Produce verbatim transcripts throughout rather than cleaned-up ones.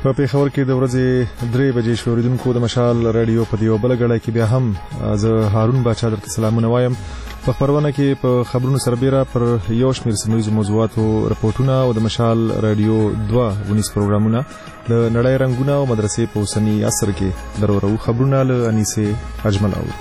په پیښور کې د ورځې درې بجې شو. اوریدونکو د مشال رادیو په دیو بل غړی کې بیا هم زه هارون باچا درته سلامونه وایم. په خبرونه کې په خبرونو سربېره پر یو شمېر سیمه موضوعاتو رپورټونه او د مشال رادیو دوه ونیس پروګرامونه د نړۍ رنګونه او مدرسې په اوسني عصر کې درورو خبرونه له انیسه اجمل او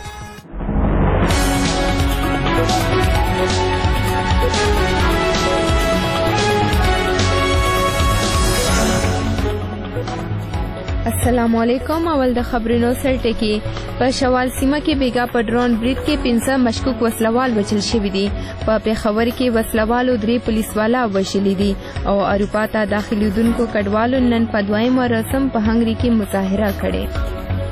السلام علیکم. اول د خبرونو سرټکی. په شوال سیمه کې بیګا په ډرون برید کې پنځه مشکوک وسلوال وژل شوي دي. په پیښور کې وسلوالو درې پولیسوالا وژلي دي او اروپا ته داخليدونکو کډوالو نن په دویمه رسم په هنګري کې مظاهره کړې.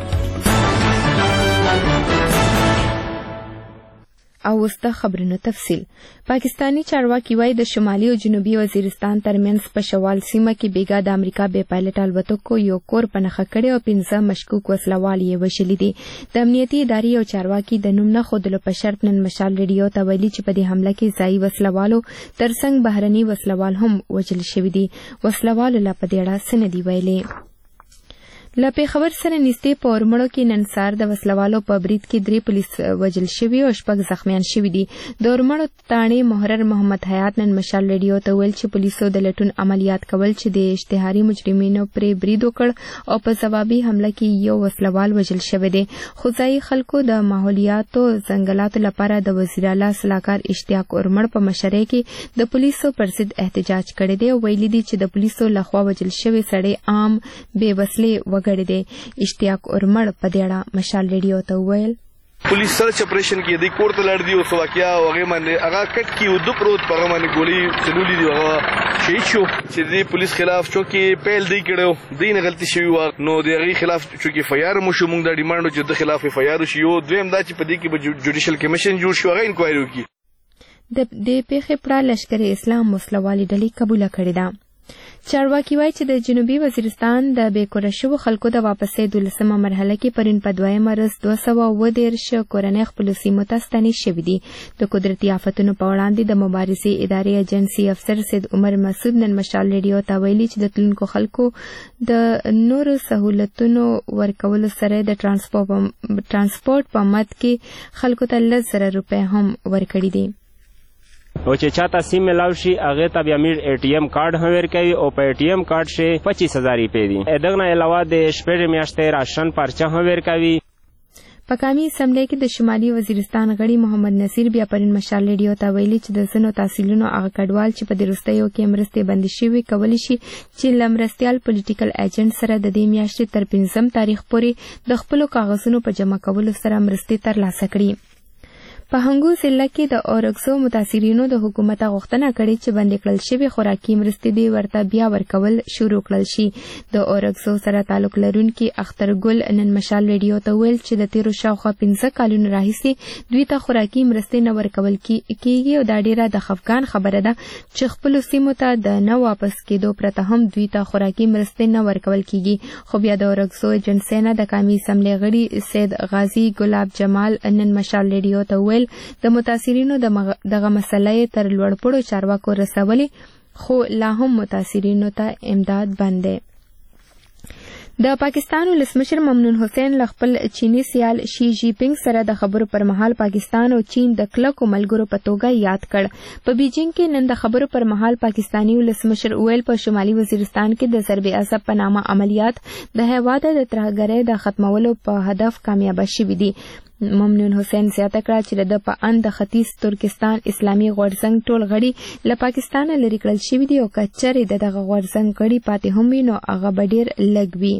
او وسته خبرونو تفصیل. پاکستانی چارواکي وايي د شمالي او جنوبي وزیرستان ترمنځ په شوال سیمه کې بیګا د امریکا بې پایلټ الوتکو یو کور په نښه کړی او پنځه مشکوک وسلوال یې وژلي دي. د امنیتي ادارې او چارواکي د نوم نه ښودلو په شرط نن مشال ریډیو ته ویلي چې په دې حمله کې ځایي وسلوالو ترڅنګ بهرني وسلوال هم وژل شوي دي. وسلوالو لا په دې اړه څه نه دي ویلي. له پیښور سره نږدې په اورمړو کې نن سهار د وسلوالو په برید کې درې پولیس وژل شوي او شپږ زخمیان شوي دي. د اورمړو تاڼې محرر محمد حیات نن مشال ریډیو ته ویل چې پولیسو د لټون عملیات کول چې د اشتهاري مجرمینو پرې برید وکړ او په ځوابي حمله کې یو وسلوال وژل شوی دی. خو ځایي خلکو د ماحولیاتو ځنګلاتو لپاره د وزیر اعلی سلاکار اشتیاق اورمړ په مشرۍ کې د پولیسو پر ضد احتجاج کړی دی او ویلي دي چې د پولیسو لخوا وژل شوی سړی عام بې وسلې غړي دي. اشتیاق اورمړ په دې اړه مشال ریډیو ته وویل پولیس سرچ اپریشن کې د کوړه لړ دی او سواکیا او هغه باندې هغه کټ کې او د پروت په باندې ګولې چلولې دی هغه شهید شو چې د پولیس خلاف چوکي پیل دی کړو دین غلطي شوی و نو د هغه خلاف چوکي فیار مو شو موږ د ډیماندو چې د خلاف فیار شو یو دویم دا چې په دې کې به جوډیشل کمیشن جوړ شو هغه انکوایري وکړي. د دې پیښې پر لشکر اسلام وسلوالي ډلې قبول کړې ده. چارواکي وايي چې د جنوبي وزیرستان د بیکوره شوو خلکو د واپسې دولسمه مرحله کې پرین په دویمه ورځ دوه سوه اووه دېرش کورنۍ خپلو سیمو ته ستنې شوي دي. د قدرتي آفتونو په وړاندې د مبارزې ادارې ایجنسي افسر سید عمر مسعود نن مشال ریډیو ته ویلي چې د تلونکو خلکو د نورو سهولتونو ورکولو سره د ترانسپورټ په مد کې خلکو ته لس زره روپۍ هم ورکړي دي. او چې چاته سیم ملاو شي هغه ته بیا میر ای ټي ایم کارت هم ورکوي او په ای ټي ایم کارت شي پچیس هزار روپۍ دي. دغه نه علاوه د شپږ میاشتې راشن پرچه هم ورکوي. په قومي اسمبلی کې د شمالي وزیرستان غړي محمد نصیر بیا پرین مشال ریډیو ته ویلي چې د ځینو تحصیلونو هغه کډوال چې په دې وروستیو کې مرستې بندي شوي کولی شي چې له مرستیال پولیټیکل ایجنټ سره د دې میاشتې تر پنځم تاریخ پورې د خپلو کاغذونو په جمع کولو سره مرستې ترلاسه کړي. په هنګو ضلع کې د اورکسو متاثرینو د حکومت غوښتنه کړې چې بندي کړل شوي خوراکي مرستې دې ورته بیا ورکول شروع کړل شي. د اورکسو سره تعلق لرونکي اخترګل نن مشال ریډیو ته ویل چې د تیرو شاوخوا پنځه کلونو راهیسې دوی ته خوراکي مرستې نه ورکول کیږي او دا ډیره د خفګان خبره ده چې خپلو سیمو ته د نه واپس کېدو پرته هم دوی ته خوراکي مرستې نه ورکول کیږي. خو بیا د اورکسو ایجنسۍ نه د قومي اسمبلی غړي سید غازي ګلاب جمال نن مشال ریډیو ته ویل د متاثرینو دغه مسله تر لوړپوړو چارواکو رسولې خو لا هم متاثرینو ته امداد بند دی. د پاکستان ولسمشر ممنون حسین له خپل چینی سیال شي جی پینګ سره د خبرو پر مهال پاکستان او چین د کلکو ملګرو په توګه یاد کړ. په بیجینګ کې نن د خبرو پر مهال پاکستانی ولسمشر ویل په شمالي وزیرستان کې د ضرب عصب په نامه عملیات د هیواد د ترهګرۍ د ختمولو په هدف کامیاب شوي دي. ممنون حسین زیاته کړه چې د په ان د ختیځ ترکستان اسلامي غورځنګ ټول غړي له پاکستان لرې کړل شوي دي او که چېرې د دغه غورځنګ غړي پاتې هم وي نو هغه به ډېر لږ وي.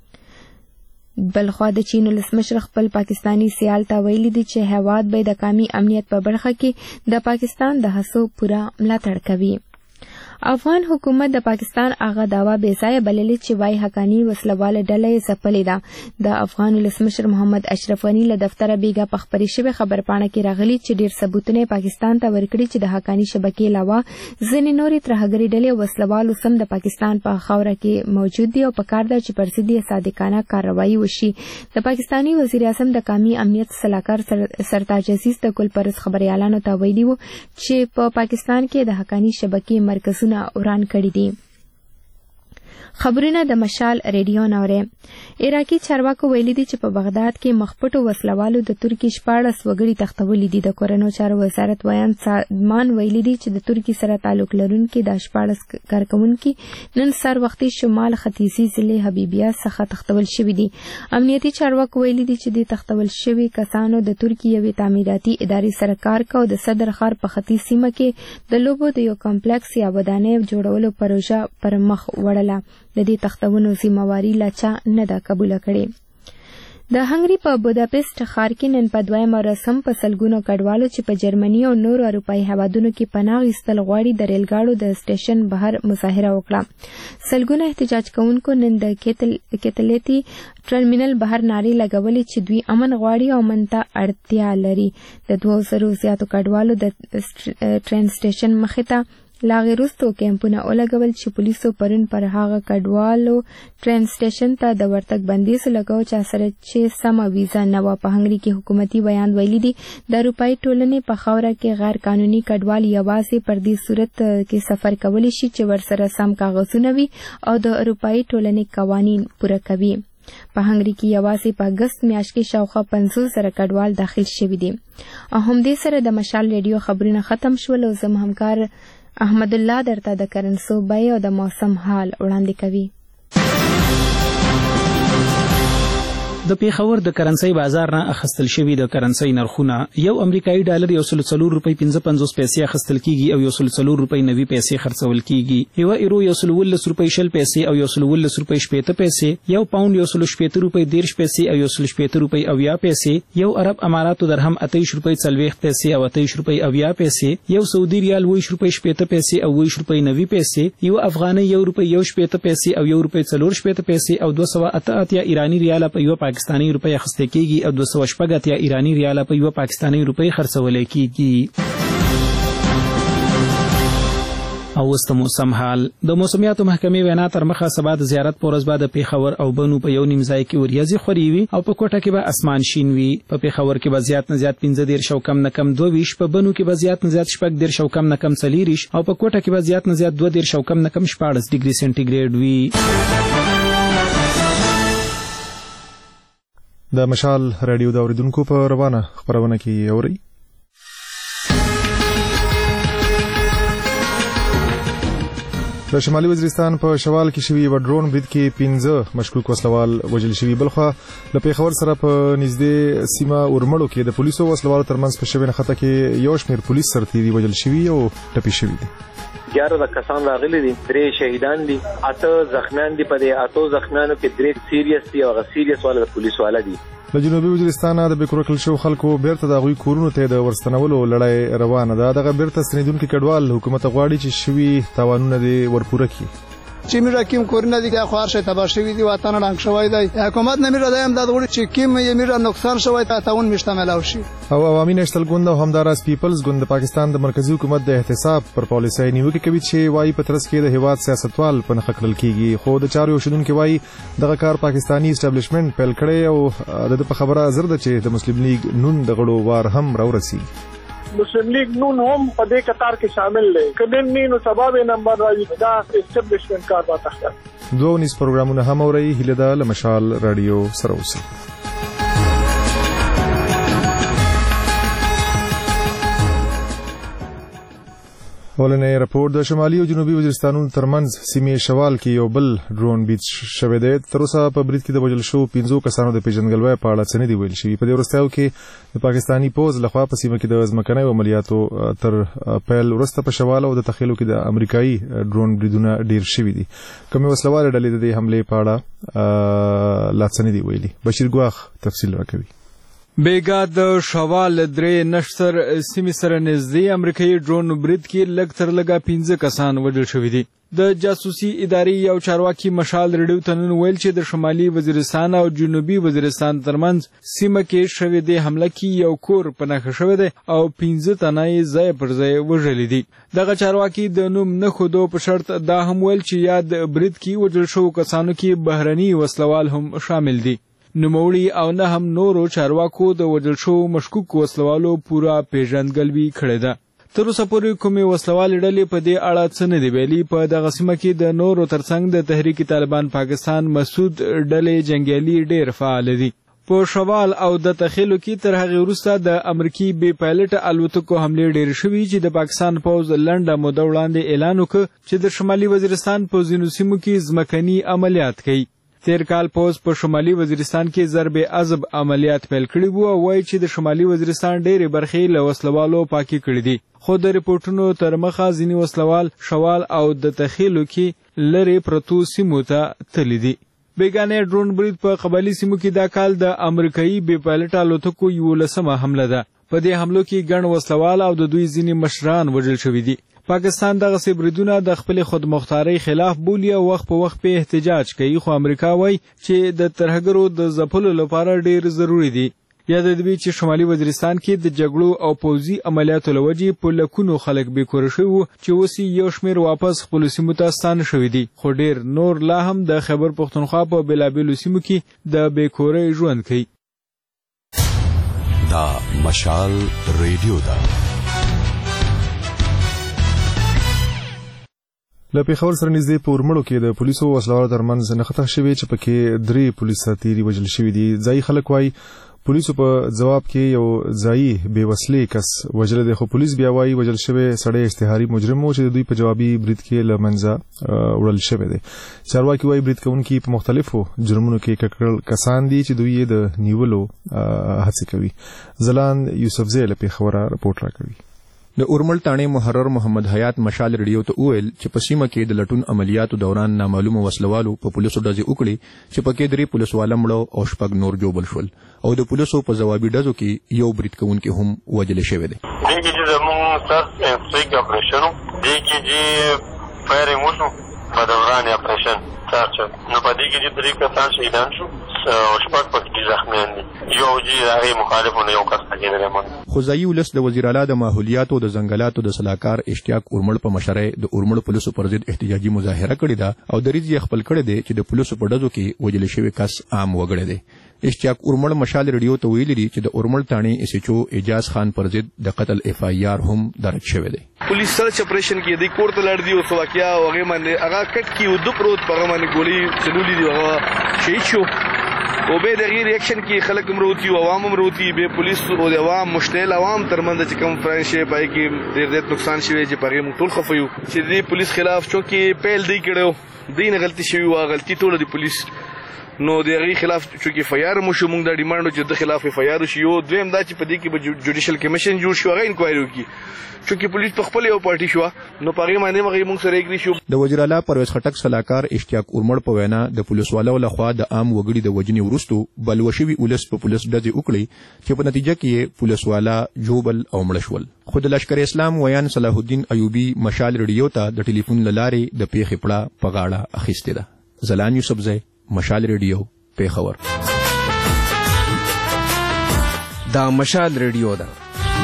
بلخوا د چین ولسمشر خپل پاکستانی سیال ته ویلي دي چې هیواد به د قومي امنیت په برخه کې د پاکستان د هڅو پوره ملاتړ کوي. افغان حکومت د پاکستان هغه دعوا بې ځایه بللې چې وايي حقاني وسلواله ډله یې ځپلې ده. د افغان ولسمشر محمد اشرف غني له دفتره بیګا په خپرې شوې خبرپاڼه کې راغلي چې ډېر ثبوتونه پاکستان ته ورکړي چې د حقاني شبکې علاوه ځینې نورې ترهګرې ډلې وسلوالو سم د پاکستان په خاوره کې موجود دي او پکار ده چې پر ضد یې صادقانه کاروایي وشي. د پاکستانی وزیر اعظم د قومي امنیت سلاکار سرتاج عزیز د ګلپرس خبريالانو ته ویلي وو چې په پاکستان کې د حقاني شبکې مرکزونه وران کړي دي. خبرونه د مشال ریډیو نوري. عراقي چارواکو ویلي دي چې په بغداد کې مخپټو وسلوالو د ترکی شپاړس وګړي تختولي دي. د کورنو چارو وزارت ویان سادمان ویلي دي چې د ترکی سره تعلق لرونکي د شپاړس کارکونکي نن سر وختي شمال ختیځي ضلع حبیبیه څخه تختول شوي دي. امنیتي چارواکو ویلي دي چې د تختول شوي کسانو د ترکی یوې تعمیراتي ادارې سره کار کاوه. د صدر ښار په ختیځ سیمه کې د لوبو د یو کمپلیکس یا ودانۍ جوړولو پروژه پر مخ وړله. د دې تختونو ذمہواری لا چا نه ده قبوله کړې. د هنګري په بوداپست ښار کې نن په دویمه رسم په سلګونو کډوالو چې په جرمني او نورو اروپایي هیوادونو کې پناه اخیستل غواړي د ریلګاډو د سټیشن بهر مظاهره وکړه. سلګونه احتجاج کوونکو نن د کتلېتي ټرمینل بهر نارې لګولې چې دوی امن غواړي او امن ته اړتیا لري. د دوه زرو زیاتو کډوالو د ټرین سټیشن مخې ته لاغې وروستو کیمپونه ولګول چې پولیسو پرون پر هغه کډوالو ټرین سټیشن ته د ورتګ بندیز لګاو چې سره چې سمه ویزا نه وه. په هنګري کې حکومتي بیان ویلي دي د اروپایي ټولنې په خاوره کې غیر قانوني کډوال یوازې پر دې صورت کې سفر کولی شي چې ورسره سم کاغذونه وي او د اروپایي ټولنې قوانین پوره کوي. په هنګري کې یوازې په اګست میاشت کې شاوخوا پنځوس زره کډوال داخل شوي دي. او همدې سره د مشال ریډیو خبرونه ختم شول او زم همکار احمد الله درته د کرنسو بیې او د موسم حال وړاندې کوي. د پیښور د کرنسي بازار نه اخیستل شوی د کرنسي نرخونه یو امریکایي ډالر یو سل څلور روپۍ پنځه پنځوس پیسې اخیستل کیږي او یو سل څلور روپۍ نوي پیسې خرڅول کیږي. یو ایرو یو سل ولس روپۍ شل پیسې او یو سل ولس روپۍ شپېته پیسې، یو پاوند یو سل شپېته روپۍ دیرش پیسې او یو سل شپېته روپۍ اویا پیسې، یو عرب اماراتو درهم اتهیش روپۍ څلوېښت پیسې او اتهیش روپۍ اویا پیسې، یو سعودي ریال اوویشت روپۍ شپېته پیسې او اوویشت روپۍ نوي پیسې، یو افغاني یو روپۍ یو شپېته پیسې او یو روپۍ څلور شپېته پیسې او دوه سوه اته اتیا ایرانی ریال په یو پاکستاني روپۍ اخیستل کیږي او دوه سوه شپږ اتیا ایرانی ریال په یو پاکستاني روپۍ خرڅول کیږي. او وست موسم حال د موسمیاتو محکمې وینا تر مخه سبا د زیارت په ورځ به د پیښور او بنو په یو نیم ځای کې وریځې خوري وي او په کوټه کې به اسمان شین وي. په پیښور کې به زیات نه زیات پنځه دېرش او کم نه کم دوه ویشت، په بنو کې به زیات نه زیات شپږ دېرش او کم نه کم څلېرویشت او په کوټه کې به زیات نه زیات دوه دېرش او کم نه کم شپاړس ډیګري سینټیګریډ وي. د مشال رادیو د اوریدونکو په روانه خبرونه کې اوري. د شمالي وزیرستان په شوال کې شوی و ډرون برید کې پنځه مشکوک وسلوال وژل شوي. بلخوا له پیښور سره په نږدې سیمه اورمړو کې د پولیسو وسلوالو ترمنځ په شوې نښته کې یو شمېر پولیس سرتیري وژل شوي او ټپي شوي دي. ګیاره د کسان راغلي دي، درې شهیدان دي، اته زخمیان دي. په دې اتو زخمیانو کې درې سیریس دي او هغه سیریس والا د پولیس والا دي. له جنوبي وزیرستان د بیکورکل شو خلکو بیرته د غوي کورونو ته د ورستنولو لړۍ روانه ده. دغه بیرته ستنیدونکو کډوال حکومت غواړي چې شوي تاوانونه دي ورپوره کړي. چې میرا کیم کورونه دي که خوار شي تباه شوی دي، وطن رنګ شوی دی. حکومت نه میرا دایم د وړي چې کیم یې میرا نقصان شوی ته تاون مشتمل او شي. او عوامي نشتل ګوند او همداراز پیپلز ګوند د پاکستان د مرکزی حکومت د احتساب پر پالیسۍ نیوکه کوي چې وايي په ترڅ کې د هیواد سیاستوال په نخ کړل کیږي. خو د چارو شودونکو وايي دغه کار پاکستانی اسټابلیشمنت پیل کړي او د په خبره زر ده چې د مسلم لیگ نون د غړو وار هم راورسي. مسلم لیگ نون هم په دې قطار کې شامل دی. کله نینو سبب نمبر راځي دا اسټابلیشمنت کار به تخته دوه نس پروګرامونه هم اوري. هله دا له مشال رادیو سره اوسئ. ولنې راپور د شمالي او جنوبي وزیرستانونو ترمنځ سیمې شوال کې یو بل ډرون برید شوی دی. تر اوسه په برید کې د وژل شوو پنځو کسانو د پیژندګلوۍ په اړه څه نه دي ویل شوي. په دې وروستیو کې د پاکستاني پوځ لخوا په سیمه کې د ځمکنیو عملیاتو تر پیل وروسته په شوال او د تخیلو کې د امریکایي ډرون بریدونه ډیر شوي دي. کومې وسلوالې ډلې د دې حملې په اړه لا څه نه دي ویلي. بشیر ګواخ تفصیل راکوي. بیګا د شوال درې نشتر سیمې سره نږدې امریکایي ډرون برید کې لږ تر لږه پنځه کسان وژل شوي دي. د جاسوسي ادارې یو چارواکي مشال ریډیو ته نن ویل چې د شمالي وزیرستان او جنوبي وزیرستان ترمنځ سیمه کې شوې د حمله کې یو کور په نښه شوی دی او پنځه تنه یې ځای پر ځای وژلي دي. دغه چارواکي د نوم نه ښودو په شرط دا هم ویل چې یاد برید کې وژل شوو کسانو کې بهرني وسلوال هم شامل دي. نوموړي او نه هم نورو چارواکو د وژل شوو مشکوک وسلوالو پوره پیژندګلوي کړې ده. تر اوسه پورې کومې وسلوالې ډلې په دې اړه څه نه دي ویلي. په دغه سیمه کې د نورو ترڅنګ د تحریک طالبان پاکستان مسعود ډلې جنگیالي ډېر فعال دي. په شوال او د تخیلو کې تر هغه وروسته د امریکي بې پایلټ الوتکو حملې ډېرې شوې چې د پاکستان پوځ لنډه موده وړاندې اعلان وکړ چې د شمالي وزیرستان په ځینو سیمو کې ځمکني عملیات کوي. تیر کال پوز په شمالي وزیرستان کې ضرب عذب عملیات پیل کړي وو او وایي چې د شمالي وزیرستان ډېرې برخې له وسلوالو پاکي کړي دي. خو د ریپورټونو تر مخه ځینې وسلوال شوال او د تخیلو کې لرې پرتو سیمو ته تللي دي. بیګانه ډرون برید په قبایلي سیمو کې دا کال د امریکایي بې پایلټ الوتکو یولسمه حمله ده. په دې حملو کې ګڼ وسلوال او د دوی ځینې مشران وژل شوي دي. پاکستان دغه بریدونه د خپل خودمختارۍ خلاف بولي او وخت په وخت په احتجاج کوي، خو امریکا وایي چې د ترهګرو د ځپلو لپاره ډیر ضروری دي. یاد دې چې شمالي وزیرستان کې د جګړو او پوځي عملیاتو لوجې په لکونو خلک بې کوره شوي وو چې اوس یو شمېر واپس خپلو سیمو ته ستانه شوي دي، خو ډیر نور لا هم د خیبر پښتونخوا په بېلابېلو سیمو کې د بې کورۍ ژوند کوي. دا مشال ریډیو ده. له پیښور سره نږدې په اورمړو کې د پولیسو وسلوالو ترمنځ نښته شوې چې پکې درې پولیس سرتیري وژل شوي دي. ځایي خلک وایي پولیسو په جواب کې یو ځایي بې وسلې کس وژلی دی، خو پولیس بیا وایي وژل شوی سړی اشتهاري مجرم و چې د دوی په جوابي برید کې له منځه وړل شوی دی. چارواکي وایي برید کوونکي په مختلفو جرمونو کې ککړ کسان دي چې دوی یې د نیولو هڅې کوي. ځلاند یوسفزی له پیښوره رپورټ راکوي. د اورمل تانې محرر محمد حیات مشال ریډیو ته وویل چې په سیمه کې د لټون عملیاتو دوران نامعلومه وسلوالو په پولیسو ډزې وکړې چې پکې درې پولیسواله مړه او شپږ نور جوبل شول او د پولیسو په ځوابي ډزو کې یو برید کوونکی هم وژل شوی دی. دې کې چې زموږ سخت انفسیک اپریشن دې کې چې فایرینګ وشو په دوران اپریشن تاسو نو په دې کې چې درې کسان شهیدان شو او شپږ پکې زخمیان دي. یو چې هغه مخالفونه یو کس ته درمن خو ځایي ولس د وزیر اعلی د ماحولیاتو د ځنګلاتو د سلاکار اشتیاق اورمل په مشرۍ د اورمل پولیسو پر ضد احتجاجي مظاهره کړې ده او دریځ یې خپل کړی دی چې د پولیسو په ډزو کې وژل شوی کس عام وګړی دی. اشتیاق اورمل مشال ریډیو ته ویلي دي چې د اورمل تانې اس ایچ او اجاز خان پر ضد د قتل اف آی آر هم درج شوی دی. پولیس سرچ اپریشن کې د کوړه لړ دی او سواکیا او هغه باندې هغه کټ کې ودو پروت په باندې ګولې چلولې دي هغه شهید شو او به د غیر ریاکشن کې خلک مروتی او عوام مروتی به پولیس او د عوام مشتعل عوام ترمنځ چې کوم فرانشي پای کې ډېر ډېر نقصان شوی چې پاره موږ ټول خفیو چې د پولیس خلاف چونکې پیل دی کړو دین غلطي شوی وا غلطي ټول د پولیس نو د غیر خلاف چونکې فیار مو شو موږ د ډیماندو چې د خلاف فیار شي یو دویم دا چې په دې کې به جوډیشل کمیشن جوړ شو هغه انکوایري وکړي چونکې پولیس په خپل یو پارټي شو نو پاره باندې موږ موږ سره اګری شو. د وزیر اعلی پرویز خټک سلاکار اشتیاق اورمل په وینا د پولیس والو لخوا د عام وګړي د وجنې ورستو بلوشوي ولس په پولیس ډزې وکړي چې په نتیجه کې پولیس والا جوبل او مړ شول. خو د لشکر اسلام ویان صلاح الدین ایوبی مشال ریډیو ته د ټلیفون لارې د پیښې پړه په غاړه اخیستې ده. زلان یوسفزی مشال ریډیو پیښور. دا مشال ریډیو ده.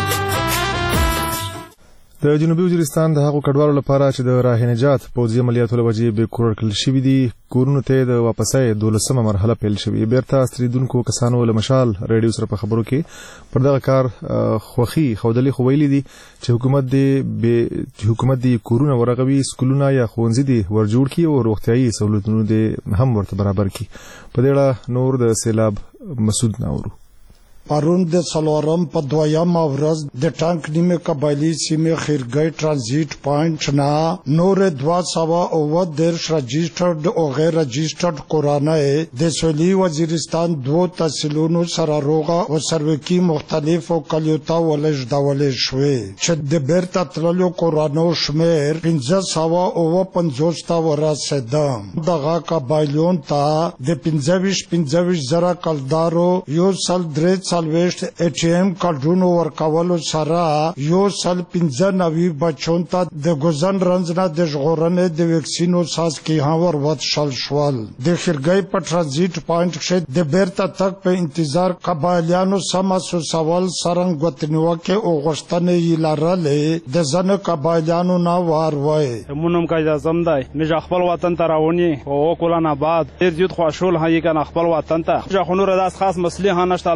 د جنوبي وزیرستان د هغو کډوالو لپاره چې د راه نجات پوځي عملیاتو له وجې بې کوره کړل شوي دي کورونو ته د واپسۍ دولسمه مرحله پیل شوې. بیرته ستنېدونکو کسانو له مشال ریډیو سره په خبرو کې پر دغه کار خوښي ښودلې، خو ویلي دي چې حکومت دې حکومت دې کورونه ورغوي، سکولونه یا ښوونځي دې ورجوړ کړي او روغتیایي سهولتونه دې هم ورته برابر کړي. په دې اړه نور د سیلاب مسعود ناورو. پرون د څلورم په دویم ورځ د ټانک نیمه قبایلی سیمه خیرګۍ ترانزیت پوینټ نه نور دوا سوا او درش رجسټرډ او غیر رجسټرډ کورانه د سویلي وزیرستان دو تحصیلونو سره روغه او سروکی مختلفو کلیوتا ولج دولې شوې چې د بیرته تللو کورانو شمیر پنځه سوا او پنځوس تا ورسېده. دغه قبایلون ته د پنځه پنځه زره کلدارو یو سل درې سالويشت اټ ام کارډونو ورکولو سره یو سل پنځه نوي بچون ته د ګوزن رنځنه د ژغورنې د ویکسینو ساز کې هاور وات شل شول. د خیرګۍ په ترانزیت پوینټ کې د بیرته تک په انتظار قبایلیانو سماسو سوال سرنګ وطنیو کې او غشتنې یې لرلې د ځن قبایلیانو نه وار وای. مونږ کا اجازه دی مې خپل وطن ته راونی او کولان آباد ډیر زیات خوشحال هي کنه خپل وطن ته ځخونو راز خاص مسلې هانشت الحمدلله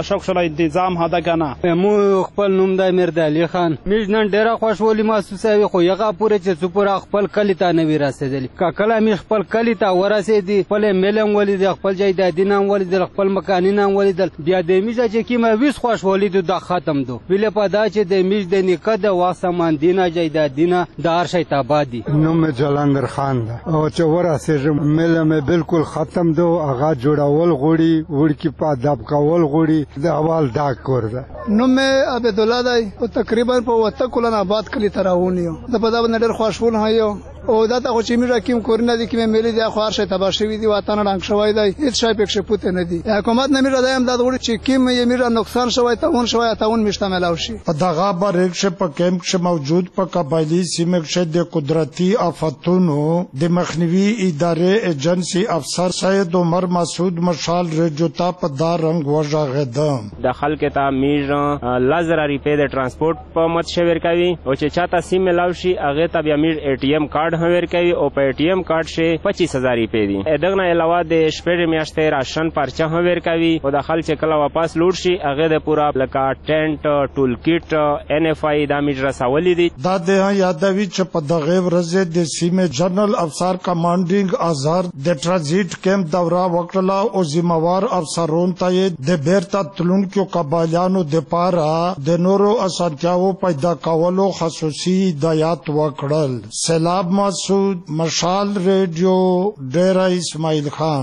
مشک شو انتظام هدا کنه مو خپل نوم د امیر علي خان میږ نن ډیره خوشحالي محسوسوي خو یغه پوره چې سپور خپل کلی ته نه ورسېدلی کله می خپل کلی ته ورسېدی خپل ملم ولید خپل جایدادین هم ولید خپل مکانین هم ولید بیا د میږ چې کیمه ویس خوشحالي د ختم دو ویل په دا چې د میږ د نیکه د واسمان دینه جایدادینه د هر شي تابادي نوم جلندر خان ده او چې ورسېږم ملم بالکل ختم دو هغه جوړول غوړي ورکی په ادب کول غوړي د حوال دا کور ده نوم عبد الله دی او تقریبا په وته کولن آباد کلی تراونیو د په دا باندې ډېر خوشحال هایو او دا ته چې میرا کیم کورنه دي کې ملي د خوار شي تبا شوی دی وطن رنګ شوی دی هیڅ شي پکښ پوت نه دي حکومت نه میرا دایم دا وړي چې کیم یې میرا نقصان شوی ته اون شوی ته اون مشتمل او شي په دغه بریک ش په کیمپ ش موجود په قبایلی سیمه کې د قدرتي آفتونو د مخنیوي ادارې ایجنسی افسر سید عمر مسعود مشال رجوتا په دا رنګ وژغدم د خلک ته میر لزر روپے د ترانسپورت په مت شویر کوي او چې چاته سیم لاوشي هغه ته بیا میر ای ټی ایم کارت هویر کوي او په ای ټی ایم کارت شي پچیس هزار روپے دي دغه علاوه د شپږ میاشتې راشن پرچا هویر کوي او د خلک کله واپس لوټ شي هغه د پورا لکا ټینټ ټول کیټ ان اف آی د میټر رسولې دي دا د یادوي چې په دغه ورځ د سیمه جنرال افسر کمانډینګ آزار د ترانزیت کیمپ دوره وکړه او ذمہوار افسرون ته د بیرته تلونکو قبایلیانو د پاره د نورو اسانتیاو پیدا کولو خصوصي هدایت وکړل. سیلاب مسعود مشال ریډیو ډیره اسماعیل خان.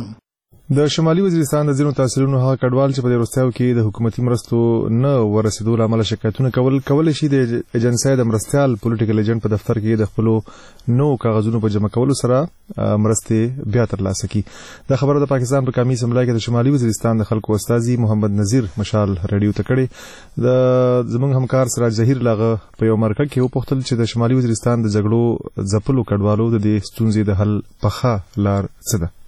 د شمالي وزیرستان د ځینو تحصیلونو هغه کډوال چې په دې وروستیو کې د حکومتي مرستو نه ورسېدو له امله شکایتونه کول کولی شي د ایجنسۍ د مرستیال پولیټیکل ایجنټ په دفتر کې د خپلو نو کاغذونو په جمع کولو سره مرستې بیا ترلاسه کړي. دا خبره د پاکستان په قومي اسمبلی کې د شمالي وزیرستان د خلکو استازي محمد نذیر مشال ریډیو ته کړې. د زموږ همکار سراج ظهیر لاغه په یو مرکه کې وپوښتل چې د شمالي وزیرستان د جګړو ځپلو کډوالو د دې ستونزې د حل پخه لار څه ده.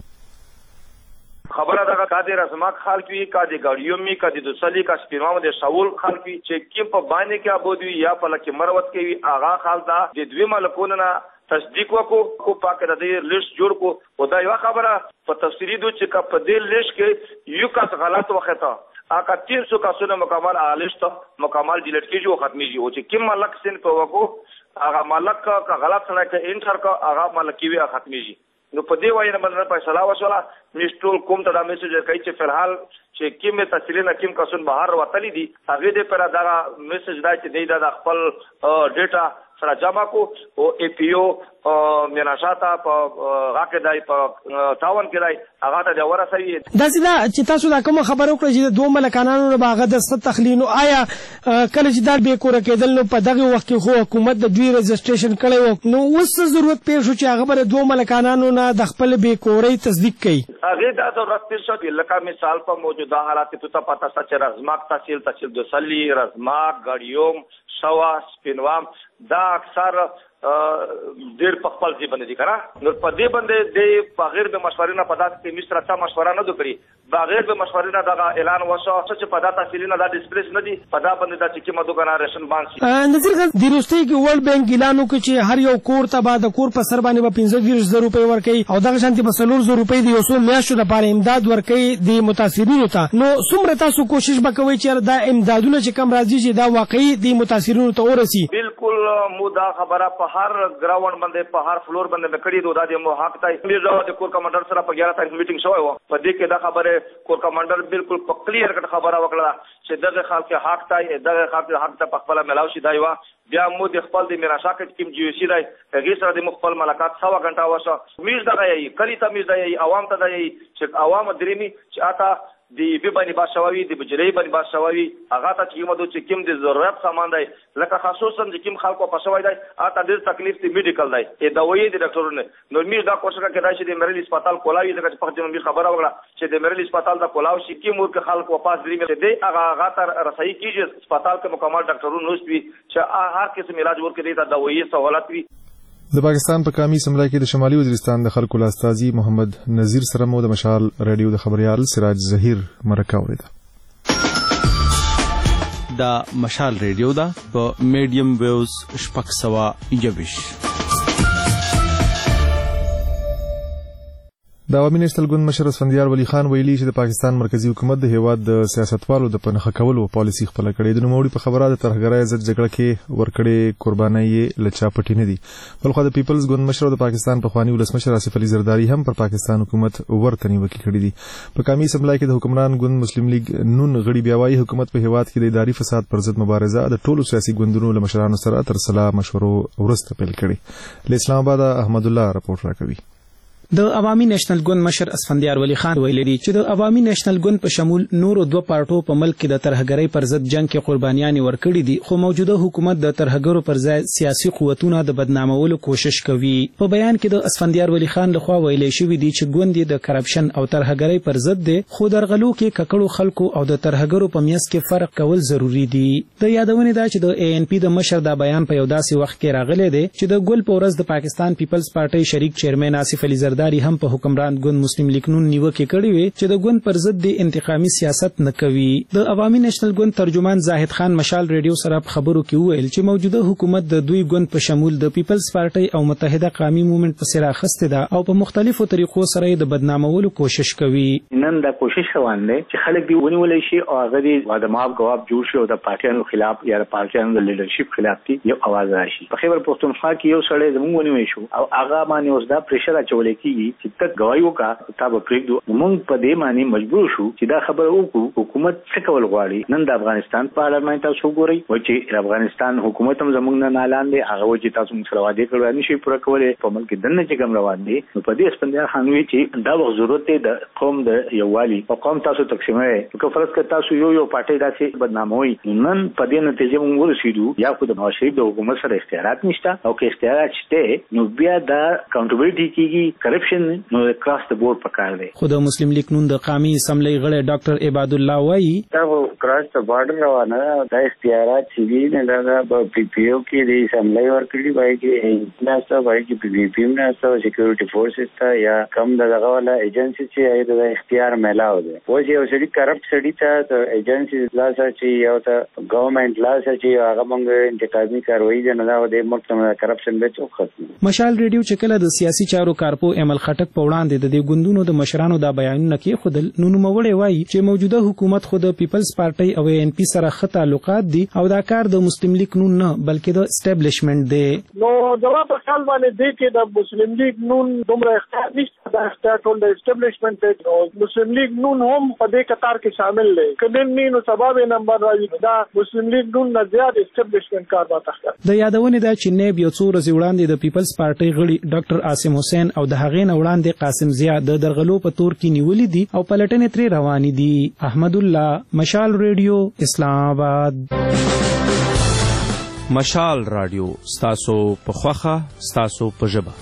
خبره دغه کادي رسمات خلک وی کادي ګاډیو می کادي د سلی کا سپینوم د شاول خلک وی چې کیم په باندې کې ابودوی یا په لکه مروت کې وی اغا خالدا د دوی ملکونو نه تصدیق وکړو کو پاک د دې لیست جوړ کو او دا یو خبره په تفصیلی دوی چې په دې لیست کې یو کس غلط وخته اګه تین سو کسونه مکمل الیست مکمل ډیلیټ کیږي او ختمي او چې کیم ملک سین په وکړو هغه ملک کا غلط نه کې انټر کا هغه ملکی وی ختمي نو په دې وایي نه باندې فیصله وشوله میسټول کوم ته دا میسج کوي چې فلحال چې کیمه تحصیلونه کیم کسون بهر وتلی دي هغه دې پر دا میسج دا چې د خپل ډیټا سره جمع کو او ای پی او مناشاته په راکې دای په تاون کې دای هغه ته ورسوي. دا سیدا چې تاسو دا کوم خبرو کړی چې دوه ملکانانو باغ د ست تخلینو آیا کله چې دا به کور کېدل نو په دغه وخت کې خو حکومت د دوی رجسټریشن کړی نو اوس ضرورت پېښ شو چې هغه بر دوه ملکانانو نه د خپل به کوري تصدیق کړي. هغه دا ضرورت پېښ شو لکه مثال په موجوده حالات کې ته پتا چې رزماک تحصیل تحصیل د سلی رزماک غړیوم شوا سپینوام دا اکثر ډیر په خپل ځای باندې کړه نو په دې باندې د بغیر د مشورې نه پداس کې مشر ته مشوره نه دوکړي بغیر د مشورې نه دا اعلان وشو چې په دا تحصیل نه دا ډیسپلیس نه دي په دا باندې دا چې کومه دوکانه راشن باندې نظر غن د روستي کې ورلد بانک اعلان وکړي چې هر یو کور ته بعد کور په سر باندې په پنځه زره روپۍ ورکړي او دغه شانتي په څلور زره روپۍ د یو څو میاشتو لپاره امداد ورکړي د متاثرینو ته نو څومره تاسو کوشش وکوي چې دا امدادونه چې کم راځي چې دا واقعي د متاثرینو ته ورسي. بالکل مو دا خبره په هر ګراوند باندې په هر فلور باندې کړی دوه د مو حق ته میرزا د کور کمانډر سره په اګیاره تاریخ میټینګ شوی و په دې کې دا خبره کور کمانډر بالکل په کلیر کټ خبره وکړه چې دغه خلک حق ته دغه خلک حق ته په خپل ملاو شي دی وا بیا مو د خپل د میراشا کې کوم جی سی دی هغه سره د خپل ملاقات سوا غنټه وشو میز دغه یی کلی ته میز دی عوام ته دی چې عوام درېمی چې اتا دی به باندې باشوي دی بجری باندې باشوي هغه ته چې موږ چې کوم د ضرورت سامان دی لکه خصوصا چې کوم خلکو په شوي دی اته ډیر تکلیف دی میډیکل دی ای دوايي د ډاکټرونو نو میز دا کوشش کوي چې د مریل هسپتال کولاوي ځکه چې په دې خبره وکړه چې د مریل هسپتال دا کولاو شي کې مور کې خلکو واپس درې دی هغه هغه تر رسایي کیږي هسپتال کې مکمل ډاکټرونو نوښتوي چې هر قسم علاج ورکړي دا دوايي سہولت وي. د پاکستان په قومي اسمبلی کې د شمالي وزیرستان د خلکو لاستازي محمد نذیر سره مو د مشال ریډیو د خبريال سراج ظهیر مرکه اوریده. دا مشال ریډیو دا په میډیم ویوز شپږ سوه یوویشت. د عوامي نېشنل ګوند مشر اسفندیار ولی خان ویلي چې د پاکستان مرکزی حکومت د هیواد د سیاستوالو د پنهخه کولو پالیسي خپل کړې د نوموړي په خبره د ترهګرۍ ضد جګړه کې ورکړې قرباني یې لچا پټې نه دي. بلخو د پیپلز ګوند مشر د پاکستان پخوانی ولسمشر آصف علي زرداری هم پر پاکستان حکومت ورته نیوکې کړې دي. په قومي اسمبلی کې د حکمران ګوند مسلم لیگ نون غړي بیا وايي حکومت په هیواد کې د اداري فساد پر ضد مبارزه د ټولو سیاسي ګوندونو له مشرانو سره تر سلا مشورو وروسته پیل کړې. له اسلام آباد احمد الله راپورټ راکوي. د عوامي نېشنل ګوند مشر اسفندیار ولی خان ویلي دي چې د عوامي نېشنل ګوند په شمول نورو دوه پارټو په ملک کې د ترهګرۍ پر ضد جنگ کې قربانیانې ورکړي دي، خو موجوده حکومت د ترهګرو پر ځای سیاسي قوتونه د بدنامولو کوشش کوي. په بیان کې د اسفندیار ولی خان لخوا ویلي شوی دي چې ګوند د کرپشن او ترهګرۍ پر ضد دی، خو درغلو کې ککړو خلکو او د ترهګرو په میانس کې فرق کول ضروری دي. د یادونې ده چې د اے ان پی د مشر دا بیان په یو داسې وخت کې راغلی دی چې د ګل په ورځ د پاکستان پیپلز پارټۍ شریک چیرمن آصف علي زرداری هم په حکمران ګوند مسلم لیگ نون نیوکې کړې وې چې د ګوند پر ضد د انتقامي سیاست نه کوي. د عوامي نېشنل ګوند ترجمان زاهد خان مشال ریډیو سره په خبرو کې وویل چې موجوده حکومت د دوی ګوند په شمول د پیپلز پارټۍ او متحده قومي موومېنټ په سر اخیستې ده او په مختلفو طریقو سره د بدنامولو کوشش کوي. نن دا کوشش روان دی چې خلک دی ونیول شي او هغه دی وادماب جواب جوړ شي او د پارټیانو خلاف یا د پارټیانو د لیډرشپ خلاف دی یو आवाज راشي. په خیبر پښتونخوا کې یو سړی زموږ ونیول شو او هغه باندې اوس دا پریشر اچول کیږي چې تک گوايو کا تاب پریږدو. موږ په دې معنی مجبور شو چې دا خبره وکړو حکومت څه کول غواړي. نن د افغانستان پارلمان تاسو ګورئ و چې افغانستان حکومت هم زموږ نه اعلان دی هغه و چې تاسو موږ سره وعده کړو نشي پوره کولای په ملک دنه چې کوم روان دي. نو په دې اسفندیار خان وی چې دا وخت ضرورت دی د قوم د یووالي او قوم تاسو تقسیموي که فرض کړه تاسو یو یو پارټي داسې بدناموي. نن په دې نتیجه موږ ورسېدو یا خو د نواز شریف د حکومت سره اختیارات نشته او که اختیارات شته نو بیا دا اکاونټیبلټي کیږي کرپشن نو کراس د بورډ پکار دی. خو د مسلم لیگ نون د قومي اسمبلی غړی ډاکټر عباد الله وایي دا کراس د بارډر روانه د اختیارات چې نه دا په پی پی او کې د اسمبلی ورکړي وایي چې ناسا وایي چې پی پی پی ناسا سکیورټي فورسز ته یا کم دغه والا ایجنسی چې د اختیار ملاو دي. و چې یو سړي کرپټ سړي ته د ایجنسی لاسه چې یو ته ګورنمنت لاسه چې هغه موږ انتقامي کاروایی نه دا د ملک د کرپشن به څوک ختم. مشال ریډیو چې کله د سیاسي چارو کارپو امل خټک په وړاندې د دې ګوندونو د مشرانو دا بیانونه کې خودل نو نوموړی وایي چې موجوده حکومت خود د پیپلز پارټۍ او اے ان پی سره ښه تعلقات دي او دا کار د مسلم لیگ نون نه بلکې د اسټابلیشمنت دی. نو زما په خیال باندې دی چې د مسلم لیگ نون دومره اختیار نشته دا اختیار ټول د اسټابلیشمنت دی. نو مسلم لیگ نون هم په دې قطار کې شامل دی. کله نن سبب نمبر راځي دا مسلم لیگ نون نه زیات اسټابلیشمنت کار وته کوي. د یادونې دا چې نیب یو څو ورځې وړاندې د پیپلز پارټۍ غړي ډاکټر عاصم حسین او د هغې نه وړاندې قاسم ضیا د درغلو په تور کې نیولې دي او پلټنې ترې روانې دي. احمد الله مشال ریډیو اسلام آباد. مشال رادیو ستاسو په خوخه ستاسو په ژبه.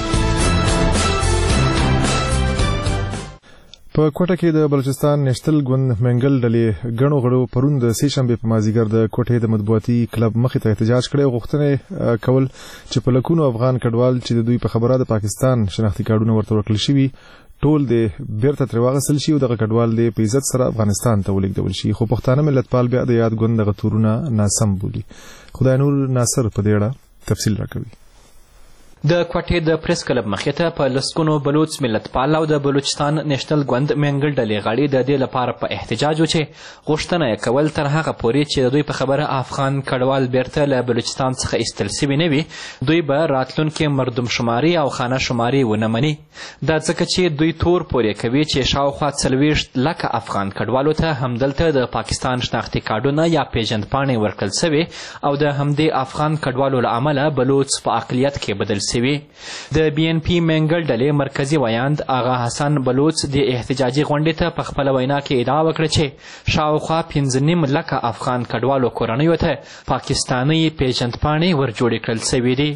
په کوټه کې د بلوچستان نېشنل ګوند منګل ډلې غنو غړو پرون د سې شنبه په مازیګر د کوټې د مطبوعاتي کلب مخې ته احتجاج کړی او غوښتنه کول چې په لکونو افغان کډوال چې د دوی په خبره د پاکستان شناختی کارډونه ورته ورکړل شوي ټول د بیرته ترې واغستل شي او دغه کډوال د په عزت سره افغانستان ته ولېږدول شي. خو پښتانه ملتپال بیا د یاد ګوند دغه تورونه ناسم بولي. خدای نور ناصر په دې اړه تفصیل راکوي. د کوټې د پریس کلب مخې ته په لسګونو بلوچ ملتپال او د بلوچستان نېشنل ګوند منګل ډلې غړي د دې لپاره په احتجاج و چې غوښتنه یې کول تر هغه پورې چې د دوی په خبره افغان کډوال بیرته له بلوچستان څخه ایستل سوي نه وي دوی به راتلونکي مردم شماري او خانه شماري ونه مني. دا ځکه چې دوی تور پورې کوي چې شاوخوا څلوېښت لکه افغان کډوالو ته همدلته د پاکستان شناختي کارډونه یا پیژندپاڼې ورکړل سوي او د همدې افغان کډوالو له امله بلوچ په اقلیت کې بدل سوي. د بی ان پی منګل ډلې مرکزی ویاند آغا حسن بلوچ د احتجاجي غونډې ته په خپله وینا کې ادعا وکړه چې شاوخوا پنځه نیم لکه افغان کډوالو کورنیو ته پاکستاني پیژندپاڼې ور جوړې کړل سوي دي.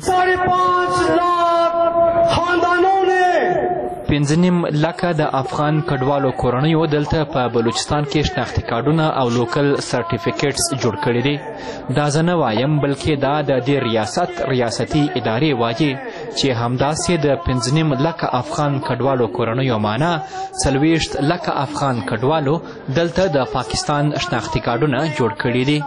پنځه نیم لکه د افغان کډوالو کورنیو دلته په بلوچستان کې شناختي کارډونه او لوکل سرټیفیکیټس جوړ کړي دي. دا زه نه وایم بلکې دا د دې ریاست ریاستي ادارې وایي چې همداسې د پنځه نیم لکه افغان کډوالو کورنیو معنا څلوېښت لکه افغان کډوالو دلته د پاکستان شناختي کارډونه جوړ کړي دي.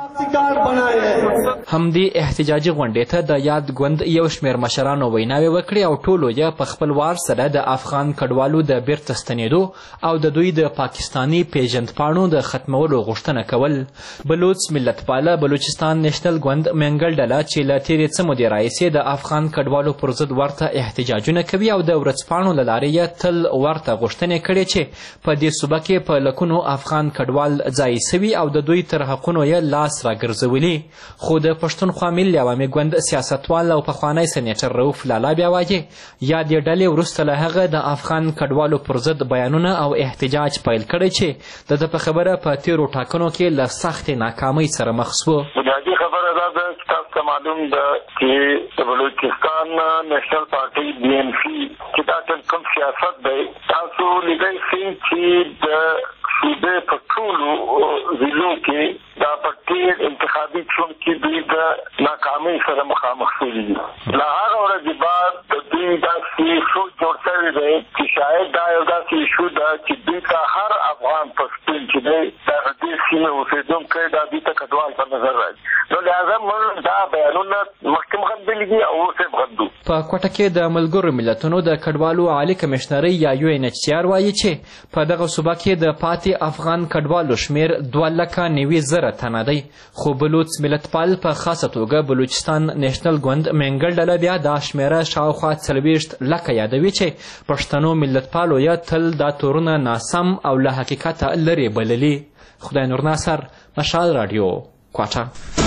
همدې احتجاجي غونډې ته د یاد ګوند یو شمېر مشرانو ویناوې وکړې او ټولو یې په خپل وار سره د افغان کډوالو د بیرته ستنېدو او د دوی د پاکستاني پیژندپاڼو د ختمولو غوښتنه کول. بلوچ ملتپاله بلوچستان نیشنل ګوند منګل ډله چې له تېرې څه مودې راهیسې د افغان کډوالو پر ضد ورته احتجاجونه کوي او د ورځپاڼو له لارې یې تل ورته غوښتنې کړې چې په دې صوبه کې په لکونو افغان کډوال ځایي سوي او د دوی تر حقونو یې لاس راګرځولي. خو د پښتونخوا ملي عوامي ګوند سیاستوال او پخوانی سینیټر رؤف لالا بیا وایي یادې ډلې وروسته له هغه د افغان کډوالو پر ضد بیانونه او احتجاج پیل کړی چې د ده په خبره په تېرو ټاکنو کې له سختې ناکامۍ سره مخ شو. بنیادي خبره دا ده چې تاسو ته معلوم ده چې د بلوچستان نیشنل پارټي بي ان پي چې دا کوم سیاست دی تاسو لیدلی شئ چې د صوبې په ټولو ضلعو کې دا په تېر انتخابي چون کې دوی د ناکامۍ سره مخامخ شوي دي. له هغه ورځې بعد د دوی داسې سوچ جوړ شوی دی چې شاید دا یو داسې ایشو ده چې دوی ته هر افغان پښتون چې دی د دې سیمې اوسېدونکی دا دوی ته کډوال په نظر راځي. نو لهذا موږ دا بیانونه مخکې هم غندلي دي او اوس یې غندو. په کوټه کې د ملګرو ملتونو د کډوالو عالي کمشنرۍ یا یو این ایچ سی آر وایي چې په دغه صوبه کې د پاتې افغان کډوالو شمیر دوه لکه نوي زره تنه دی. خو بلوچ ملتپال په خاصه توګه بلوچستان نیشنل ګوند منګل ډله بیا دا شمیره شاوخوا څلوېښت لکه یادوي چې پښتنو ملتپالو یې تل دا تورونه ناسم او له حقیقته لرې بللي. خدای نور ناصر، مشال رادیو، کوټه.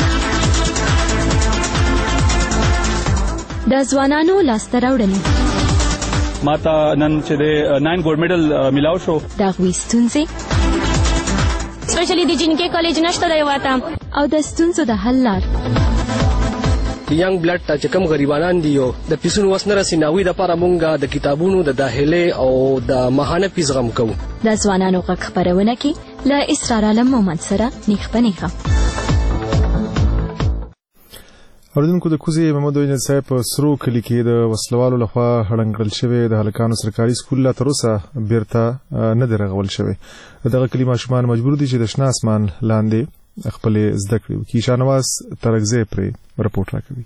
د ځوانانو لاسته راوړنې ما ته نن چې د ناین ګولډ میډل میلاو شو. د هغوی ستونزې سپیشلی د جنکې کالج نشته دی واته او د ستونزو د حل لار. ینګ بلډ ته چې کوم غریبانان دي او د پیسونو وس نه رسي نو هغوی دپاره مونږ د کتابونو د داخلې او د ماهانه فیس غم کوو. د ځوانانو غږ خپرونه کې له اسرار عالم مومند سره نیغ په نیغه. اوریدونکو د کوزې محمد ویجن صاحب په سرو کلي کې د وسلوالو لخوا هړنګ کړل شوی د هلکانو سرکاري سکول لا تر اوسه بیرته نه دی رغول شوی. دغه کلي ماشومان مجبور دي چې د شنه اسمان لاندې خپلې زده کړې وکړي. شاهنواز ترکزی پرې رپورټ راکوي.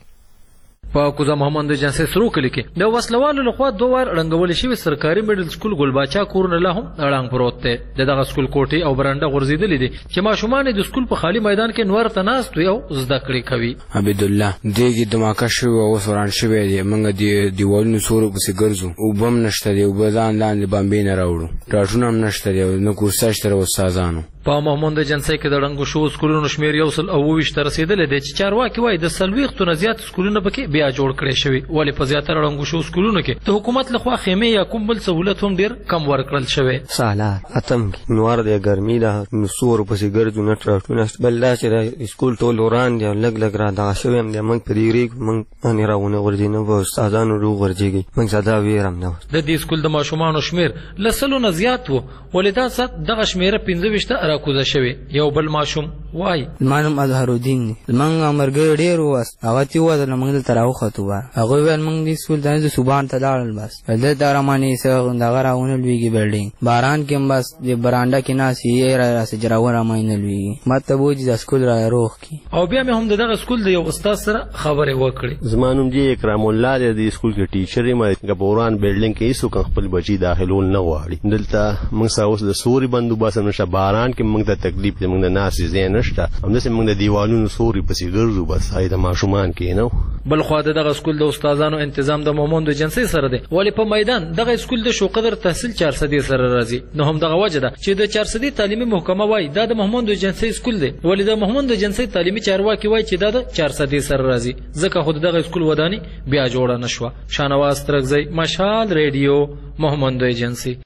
په کوزه محمد جنسي سرو کلی کې د وسلوالو لخوا دوه وار رنګول شوی سرکاري میډل سکول ګلباچا کورونه لا هم اړنګ پروت دی. دغه سکول کوټي او برانډه غورځېدلې دي چې ماشومان د سکول په خالی میدان کې نور ته ناست وي او زده کړې کوي. عبد الله دغه دماکه شو او سوران شوی دی موږ د دیوالونو سورو پسې ګرځو او بم نشته دی او بزان لاندې بامبې نه راوړو ټاټونه هم نشته دی نو کورسه شته استادانو. په محمد جنسي کې د رنګو شو سکولونو شمیر یو سل او ویشت رسیدلې دی چې چارواکي وایي د سلويختو نه زیات سکولونه پکې بیا جوړ کړي شوی ولې په زیاتره رنګو شو سکولونو کې د حکومت لخوا خیمه یا کوم بل سہولت هم ډیر کم ورکړل شوی. سالار اتم نور د ګرمي د نسور پسې ګرځو نه ټراټونه بل دا چې سکول ټول وران دی لګ لګ را دا شوی هم د موږ پریری موږ ان راونه ورځي نه و استادانو رو ورځيږي موږ زدا ویرم نه. د دې سکول د ماشومان شمیر لسلو نه زیات وو ولې دا ست دغه شمیره پنځه وشته راکوزه شوی. یو بل ماشوم وای مانم اظهر الدین منګ امرګ ډیر واس هغه تی و د منګ تراو خطو هغه ول منګ د سکول د سبحان تعالی بس د درمانی سره دغه راونه لویږي بلډینګ باران کې بس د برانډا کې ناس یې را راس جراو را ماینه لویږي مته بوج د سکول را روخ کی او بیا مې هم دغه سکول د یو استاد سره خبرې وکړې. زمانوم دی اکرام الله د سکول کې ټیچر مې ګبوران بلډینګ کې هیڅ کوم خپل بچی داخلول نه غواړي. دلته موږ ساوس د سوري بندوباس نشه باران کې موږ د تکلیف موږ د ناس زین نشته همداسې موږ د دیوالونو سوري پسې ګرځو بس هاي د ماشومان کې نو. بل خو دغه سکول د استادانو تنظیم د محمد جنسي سره دی ولی په میدان دغه سکول د شو قدر تحصیل چهار صدې سره راځي. نو هم دغه وجه ده چې د چهار صدې تعلیمي محکمه وای دا د محمد جنسي سکول دی ولی د محمد جنسي تعلیمي چارواکي وای چې دا د چهار صدې سره راځي ځکه خود دغه سکول ودانی بیا جوړه نشوه. شاهنواز ترکزی، مشال ریډیو، محمد جنسي.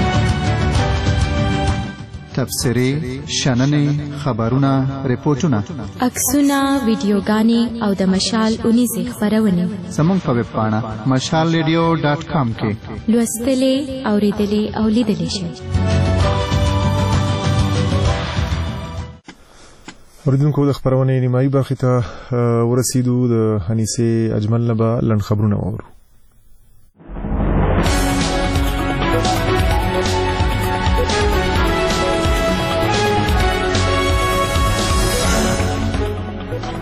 تبصرې، شننې، خبرونه، ریپورتونه، عکسونه، ویډیوګانې او د مشال اونیزې خپرونې زموږ په ویب پاڼه مشال ریډیو ډاټ کام کې لوستلې، اورېدلې او لیدلې شئ. اوریدونکو د خپرونې نیمایي برخې ته ورسېدو. د انیسې اجمل نه به لنډ خبرونه واورو.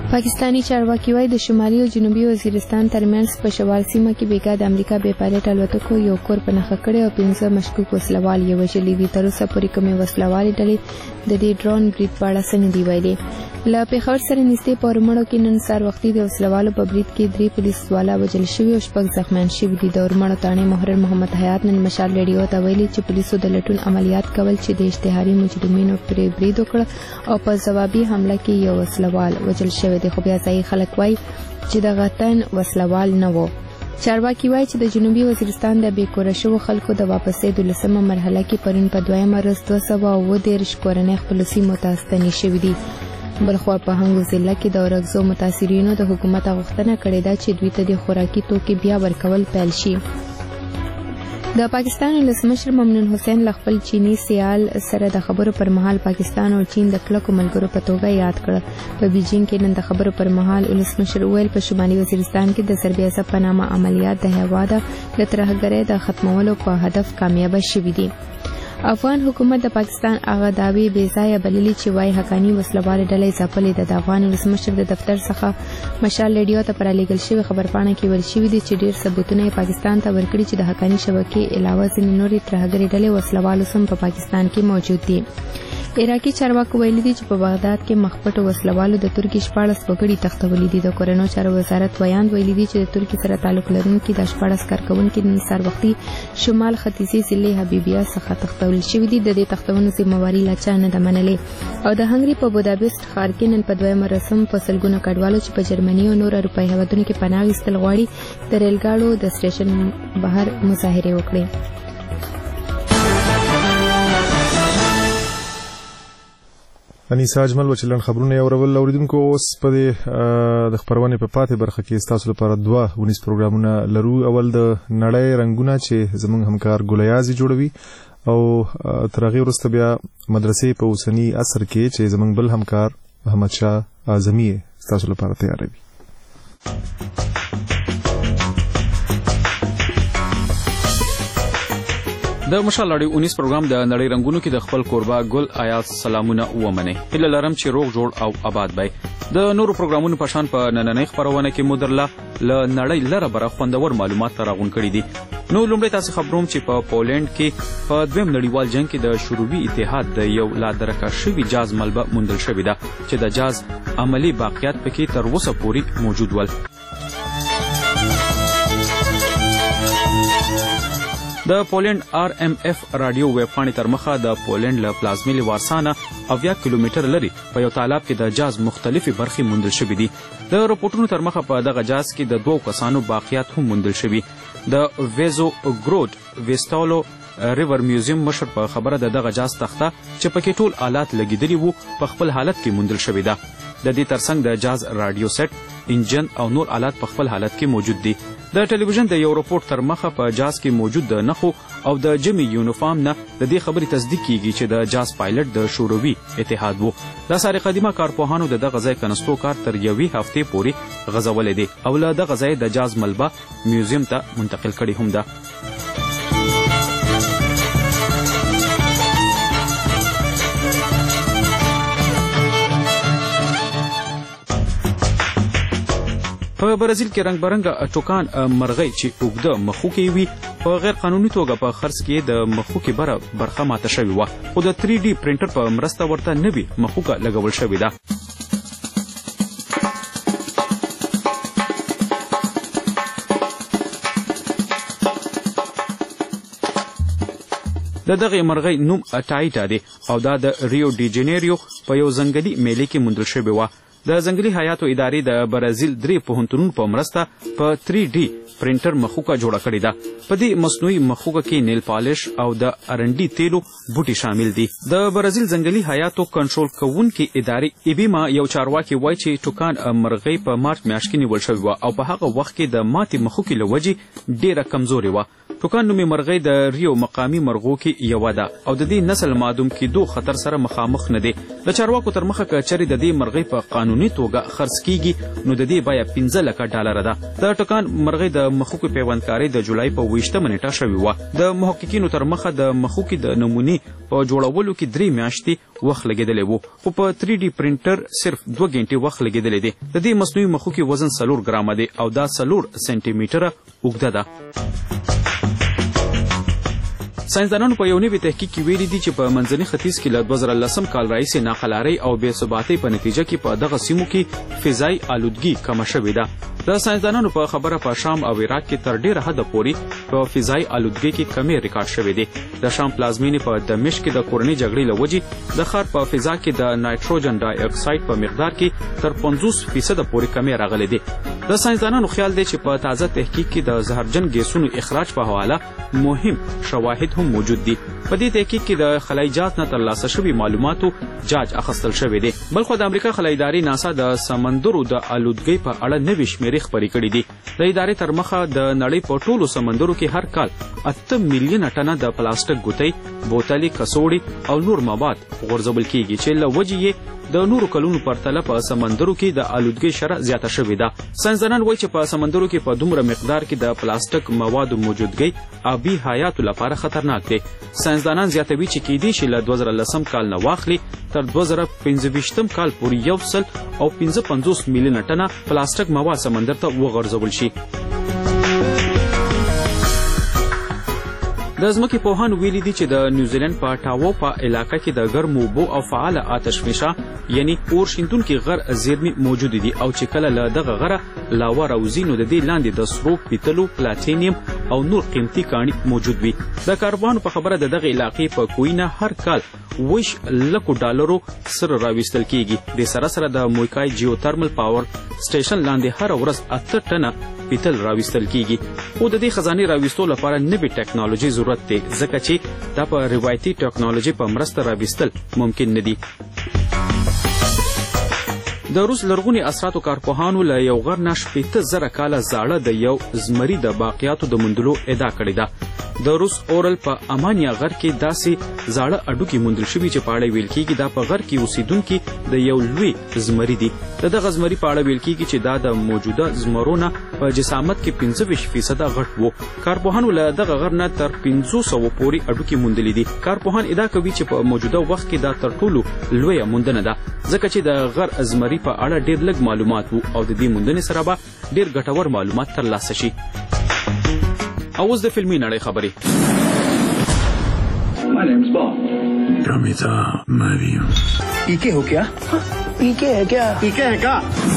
پاکستانی چارواکي وايي د شمالي او جنوبي وزیرستان ترمنځ په شوال سیمه کې بیګا د امریکا بې پایلټ الوتکو یو کور په نښه کړی او پنځه مشکوک وسلوال یې وژلي دي. تر اوسه پورې کومې وسلوالې ډلې د دې ډرون برید په اړه څه نه دي ویلي. له پېښور سره نږدې په اورمړو کې نن سهار وختي د وسلوالو په برید کې درې پولیسوالا وژل شوي او شپږ زخمیان شوي دي. د اورمړو تاڼې محرر محمد حیات نن مشال ریډیو ته ویلي چې پولیسو د لټون عملیات کول چې د اشتهاري مجرمینو پرې برید وکړ او په ځوابي حمله کې یو وسلوال وژل شوی دی، خو بیا ځایي خلک وایي چې دغه تن وسلوال نه و. چارواکي وایي چې د جنوبي وزیرستان د بې کوره شوو خلکو د واپسۍ دولسمه مرحله کې پرون په دویمه ورځ دوه سوه اووه دېرش کورنۍ خپلو سیمو ته ستنې شوي دي. بلخوا په هنګو ضلع کې د اورکزو متاثرینو د حکومت غوښتنه کړې ده چې دوی ته د خوراکي توکي بیا ورکول پیل شي. د پاکستان ولسمشر ممنون حسین له خپل چینی سیال سره د خبرو پر مهال پاکستان او چین د کلکو ملګرو په توګه یاد کړ. په بیجینګ کې نن د خبرو پر مهال ولسمشر وویل په شمالي وزیرستان کې د ضرب عصب په نامه عملیات د هیواد د ترهګرۍ د ختمولو په هدف کامیابه شوي دي. افغان حکومت د پاکستان هغه دعوی بې ځایه بللي چې وایي حقاني وسلوالې ډلې ځپلې ده. د افغان ولسمشر د دفتر څخه مشال ریډیو ته په رالیږل شوې خبرپاڼه کې ویل شوي دي چې ډېر ثبوتونه یې پاکستان ته ورکړي چې د حقاني شبکې علاوه ځینې نورې ترهګرې ډلې وسلوالو سم په پاکستان کې موجود دي. عراقي چارواکو ویلي دي چې په بغداد کې مخپټو وسلوالو د ترکي شپاړس وګړي تښتولي دي. د کورنیو چارو وزارت ویاند ویلي دي چې د ترکي سره تعلق لرونکي د شپاړس کارکوونکي نن سهار وختي شمال ختیځي ضلع حبیبیه څخه تښتول شوي دي. د دې تښتونو ذمهواري لا چا نه ده منلې. او د هنګري په بوداپست ښار کې نن په دویمه رسم په سلګونو کډوالو چې په جرمني او نور اروپایي هیوادونو کې پناه اخیستل غواړي د ریل ګاډو د سټیشن بهر مظاهرې وکړې. انیسا اجمل و چلن خبرونه اورول اوریدونکو اوس په د خبرونه په پاتې برخه کې تاسو لپاره دوه ونیس پروګرامونه لرو. اول د نړۍ رنگونه چې زموږ همکار ګولیازي جوړوي او تر هغه وروسته بیا مدرسې په اوسنی عصر کې چې زموږ بل همکار محمد شاه اعظمي تاسو لپاره تیاروي. د مشال لړۍ اونیس پروګرام د نړۍ رنگونو کې د خپل کوربه ګل آیات سلامونه ومنه. هله لرم چې روغ جوړ او آباد بای. د نورو پروګرامونو په شان په نننۍ خبرونه کې مدرله ل نړۍ لره بره خوندور معلومات راغون کړي دي. نو لومړی تاسو خبروم چې په پولند کې په دویم نړیوال جنگ کې د شوروي اتحاد د یو لا درکه شوي جاز ملبه موندل شوې ده چې د جاز عملی باقیات پکې تر اوسه پورې موجود ول. د پولند آر ام اف رادیو ویب پاڼې تر مخه د پولند له پلازمې وارسانه اویا کیلومتر لري په یو تالاب کې د جاز مختلفې برخې موندل شوې دي. د رپورټونو تر مخه په دغه جاز کې د دوو کسانو باقیات هم موندل شوي. د ویزو ګروډ ویستالو ریور میوزیم مشر په خبره د دغه جاز تخته چې پکې ټول آلات لګیدلي وو په خپل حالت کې موندل شوې ده. د دې ترڅنګ د جاز رادیو سیټ انجن او نور آلات په خپل حالت کې موجود دي. د ټلویزیون د یو رپورټ تر مخه په جاز کې موجود د نخو او د جمی یونیفارم نه د دې خبرې تصدیق کیږي چې د جاز پایلټ د شوروي اتحاد وو. د ساري قدیمه کارپوهانو د دغه ځای کنستو کار تر یوې هفتې پورې غځولې دي او له دغه ځای د جاز ملبه میوزیم ته منتقل کړي هم ده. په برازیل کې رنگ برنګ ټوکان مرغۍ چې اوږده مخوکې وي په غیر قانوني توګه په خرڅ کې د مخوکې بره برخه ماته شوې وه، خو د تھری ډي پرنټر په مرسته ورته نوې مخوکه لګول شوې ده. د دغه مرغۍ نوم اټایټا دی او دا د ریو ډي جنیریو په یو ځنګلي میلې کې موندل شوې وه. د ځنګلي حیاتو ادارې د برازیل درې پوهنتونونو په مرسته په تھری ډي پرنټر مخوکه جوړه کړې ده. په دې مصنوعي مخوکه کې نیل پالش او د ارنډي تیلو بوټي شامل دي. د برازیل ځنګلي حیاتو کنټرول کوونکې ادارې ایبیما یو چارواکي وایي چې ټوکان مرغۍ په مارچ میاشت کې نیول شوې وه او په هغه وخت کې د ماتې مخوکې له وجې ډېره کمزورې وه. ټوکان نومي مرغۍ د ریو مقامی مرغو کې یوه ده او د دې نسل معدوم کېدو خطر سره مخامخ نه دی. د چارواکو تر مخه که چېرې د دې مرغۍ په قانوني توګه خرڅ کیږي نو د دې بیه پنځه لکه ډالره ده. د ټوکان مرغۍ د مښوکو پیوندکارۍ د جولای په ویشتمه نیټه شوې وه. د محققینو تر مخه د مښوکې د نمونې په جوړولو کې درې میاشتې وخت لګېدلی و، خو په تھری ډي پرنټر صرف دوه ګنټې وخت لګېدلی دی. د دې مصنوعي مښوکې وزن څلور ګرامه دی او دا څلور سنټي میټره اوږده ده. ساینسدانانو په یو نوي تحقیق کې ویلي دي چې په منځني ختیځ کې له دوه زره لسم کال راهیسې ناقلارۍ او بې ثباتۍ په نتیجه کې په دغه سیمو کې فضایي آلودګي کمه شوې ده. د ساینسدانانو په خبره په شام او عراق کې تر ډېره حده پورې په فضایي آلودګۍ کې کمی ریکارډ شوې دی. د شام پلازمینې په دمشق کې د کورنۍ جګړې له وجې د ښار په فضا کې د نایټروجن ډای اکساید په مقدار کې تر پنځوس فیصده پورې کمی راغلی دی. د ساینسدانانو خیال دی چې په تازه تحقیق کې د زهرجن ګیسونو اخراج په حواله مهم شواهد هم موجود دي. په دې تحقیق کې د خلای جات نه ترلاسه شوي معلوماتو جاج اخیستل شوی دی. بلخو د امریکا خلای ادارې ناسا د سمندرو د آلودګۍ په اړه نوي شمیرې خپرې کړي دي. د ادارې تر مخه د نړۍ په ټولو سمندرو کې هر کال اته میلیونه ټنه د پلاستیک ګوتۍ، بوتلې، کڅوړې او نور مواد غورځول کیږي چې له وجې یې د نورو کلونو پرتله په سمندرو کې د آلودګۍ شرح زیاته شوې ده. ساینسدانان وایي چې په سمندرو کې په دومره مقدار کې د پلاستیک موادو موجودګۍ آبي حیاتو لپاره خطرناک دی. ساینسدانان زیاتوي چې کیدای شي له دوه زره لسم کال نه واخلي تر دوه زره پنځه ویشتم کال پورې یو سل او پنځه پنځوس میلیونه ټنه پلاستیک مواد سمندر ته وغورځول شي. د ځمکې پوهانو ویلي دي چې د نیوزیلند په ټاوو په علاقه کې د ګرمو اوبو او فعاله آتشفشا یعنی اور شیندونکي غر زیرمې موجودې دي او چې کله له دغه غره لاوا راوځي نو د دې لاندې د سرو، پیتلو، پلاتینیم او نور قیمتي کاڼي موجود وي. د کاروبارونو په خبره د دغه علاقې په کوینه هر کال ویش لکو ډالرو سره راویستل کیږي. د سره سره د مویکای جیوترمل پاور سټیشن لاندې هر ورځ اته ټنه پیتل راویستل کیږي. خو د دې خزانې راویستو لپاره نوې ټیکنالوژي ضرورت دی ځکه چې دا په روایتي ټیکنالوژي په مرسته راویستل ممکن نه دي. د روس لرغوني اثراتو کارپوهانو له یو غر نه شپېته زره کاله زاړه د یو زمري د باقیاتو د موندلو ادعا کړې ده. د روس اورل په امانیا غر کې داسې زاړه اډوکي موندل شوي چې په اړه ویل کېږي دا په غر کې اوسیدونکي د یو لوی زمري دي. د دغه زمري په اړه ویل کېږي چې دا د موجوده زمرو نه په جسامت کې پنځه ویشت فیصده غټ و. کارپوهانو له دغه غر نه تر پنځو سوو پورې اډوکي موندلي دي. کارپوهان ادعا کوي چې په موجوده وخت کې دا تر ټولو لویه موندنه ده ځکه چې د غر زمري په اړه ډېر لږ معلومات وو او د دې موندنې سره به ډېر ګټور معلومات ترلاسه شي. او اوس د فلمي نړۍ خبرې. My name's Bob. Ramita Mariam. पीके हो क्या? पीके है क्या? पीके है क्या?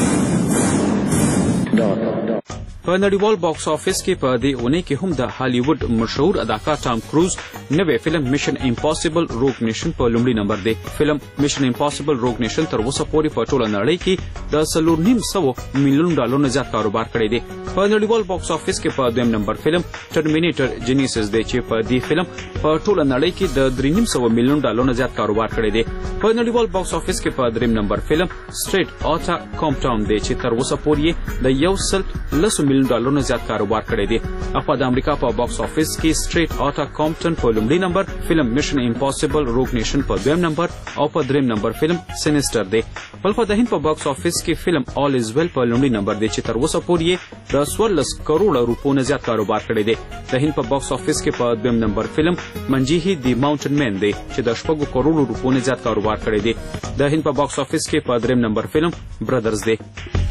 په نړیوال باکس افیس کې په دې اونۍ کې هم د هالیوډ مشهور اداکار ټام کروز نوې فلم میشن امپاسبل روګ نیشن په لومړي نمبر دی. فلم میشن امپاسبل روګ نیشن تر اوسه پورې په ټوله نړۍ کې د څلور نیم سوه میلیون ډالرو نه زیات کاروبار کړی دی. په نړیوال باکس افیس کې په دویم نمبر فلم ټرمینیټر جینیسس دی چې په دې فلم په ټوله نړۍ کې د درې نیم سوه میلیون ډالرو نه زیات کاروبار کړی دی. په نړیوال باکس افیس کې په دریم نمبر فلم سټریټ آتا کامپټاون دی چې تر اوسه پورې د یو سل لسو میلیون ډالرو نه زیات کاروبار کړی دی. اخوا د امریکا په باکس افیس کې سټریټ آتا کامپټن په لومړي نمبر، فلم میشن امپاسبل روګ نیشن په دویم نمبر او په دریم نمبر فلم سینیسټر دی. بلخو د هند په باکس افیس کې فلم آل از ویل په لومړي نمبر دی چې تر اوسه پورې د څوارلس کروړه روپو نه زیات کاروبار کړی دی. د هند په باکس افیس کې په دویم نمبر فلم منجیهی دی ماونټن مین دی چې د شپږو کروړو روپو نه زیات کاروبار کړی دی. د هند په باکس افیس کې په دریم نمبر فلم برادرز دی.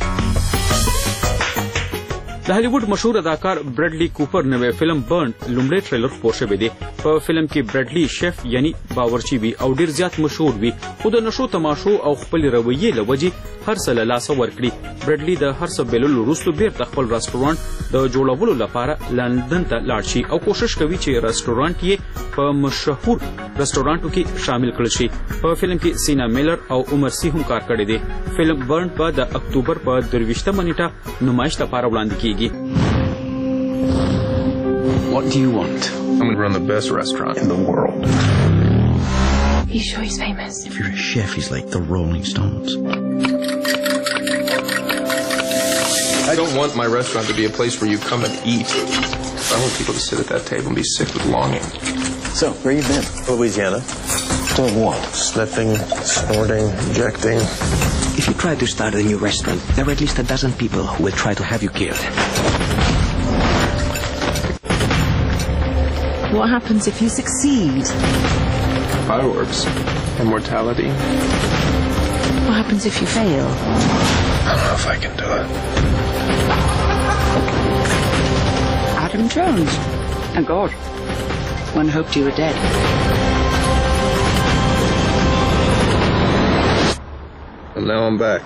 د هالیوډ مشهور اداکار برډلی کوپر نوې فلم برن لومړی ټریلر خپور شوی دی. په فلم کې برډلی شیف یعنی باورچی وي او ډیر زیات مشهور وي خو د نشو تماشو او خپل رویې له وجې هر څه له لاسه ورکړي. برډلی د هر څه بللو وروسته بیرته خپل رستورانت د جوړولو لپاره لندن ته لاړ شي او کوشش کوي چې رستورانت یې په مشهور رستورانتو کې شامل کړل شي. په فلم کې سینا میلر او عمر سی هم کار کړی دی. فلم برن په د اکتوبر په درویشتمه نیټه نمایش لپاره وړاندې کیږي. What do you want? I'm going to run the best restaurant in the world. Are you sure he's famous? If you're a chef, he's like the Rolling Stones. I don't want my restaurant to be a place where you come and eat. I want people to sit at that table and be sick with longing. So, where you been? Louisiana. Doing what? Sniffing, snorting, injecting. If you try to start a new restaurant, there are at least a dozen people who will try to have you killed. What happens if you succeed? Fireworks. Immortality. What happens if you fail? I don't know if I can do it. Adam Jones. Oh, God. One hoped you were dead. And now I'm back.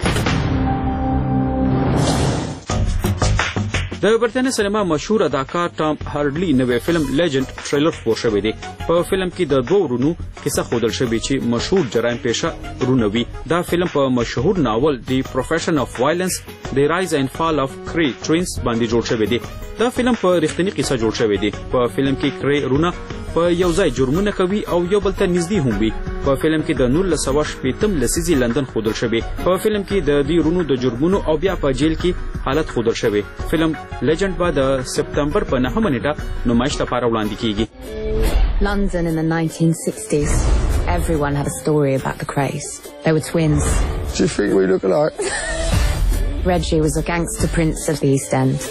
د برتانیې سینما مشهور اداکار ټام هارډلي نوې فلم لیجند ټریلر خپور شوی دی. په فلم کې د دوه ورونو کیسه ښودل شوې چې مشهور جرایم پیشه ورونه وي. دا فلم په مشهور ناول دی پروفیشن اف وایلنس د رایز اینڈ فال اف کری ټوینز باندې جوړ شوی دی. دا فلم په رښتینی کیسه جوړ شوی دی. په فلم کې کری ورونه په یو ځای جرمونه کوي او یو بل ته نږدې هم وي. په فلم کې د نولس سوه شپېتم لسیزې لندن ښودل شوی. په فلم کې د دې ورونو د جرمونو او بیا په جیل کې حالت ښودل شوی. فلم لیجند به د سپتمبر په نهمه نیټه نمایش لپاره وړاندې کیږي. London in the nineteen sixties. Everyone had a story about the Krays. They were twins. Do you think we look alike? Reggie was a gangster prince of the East End.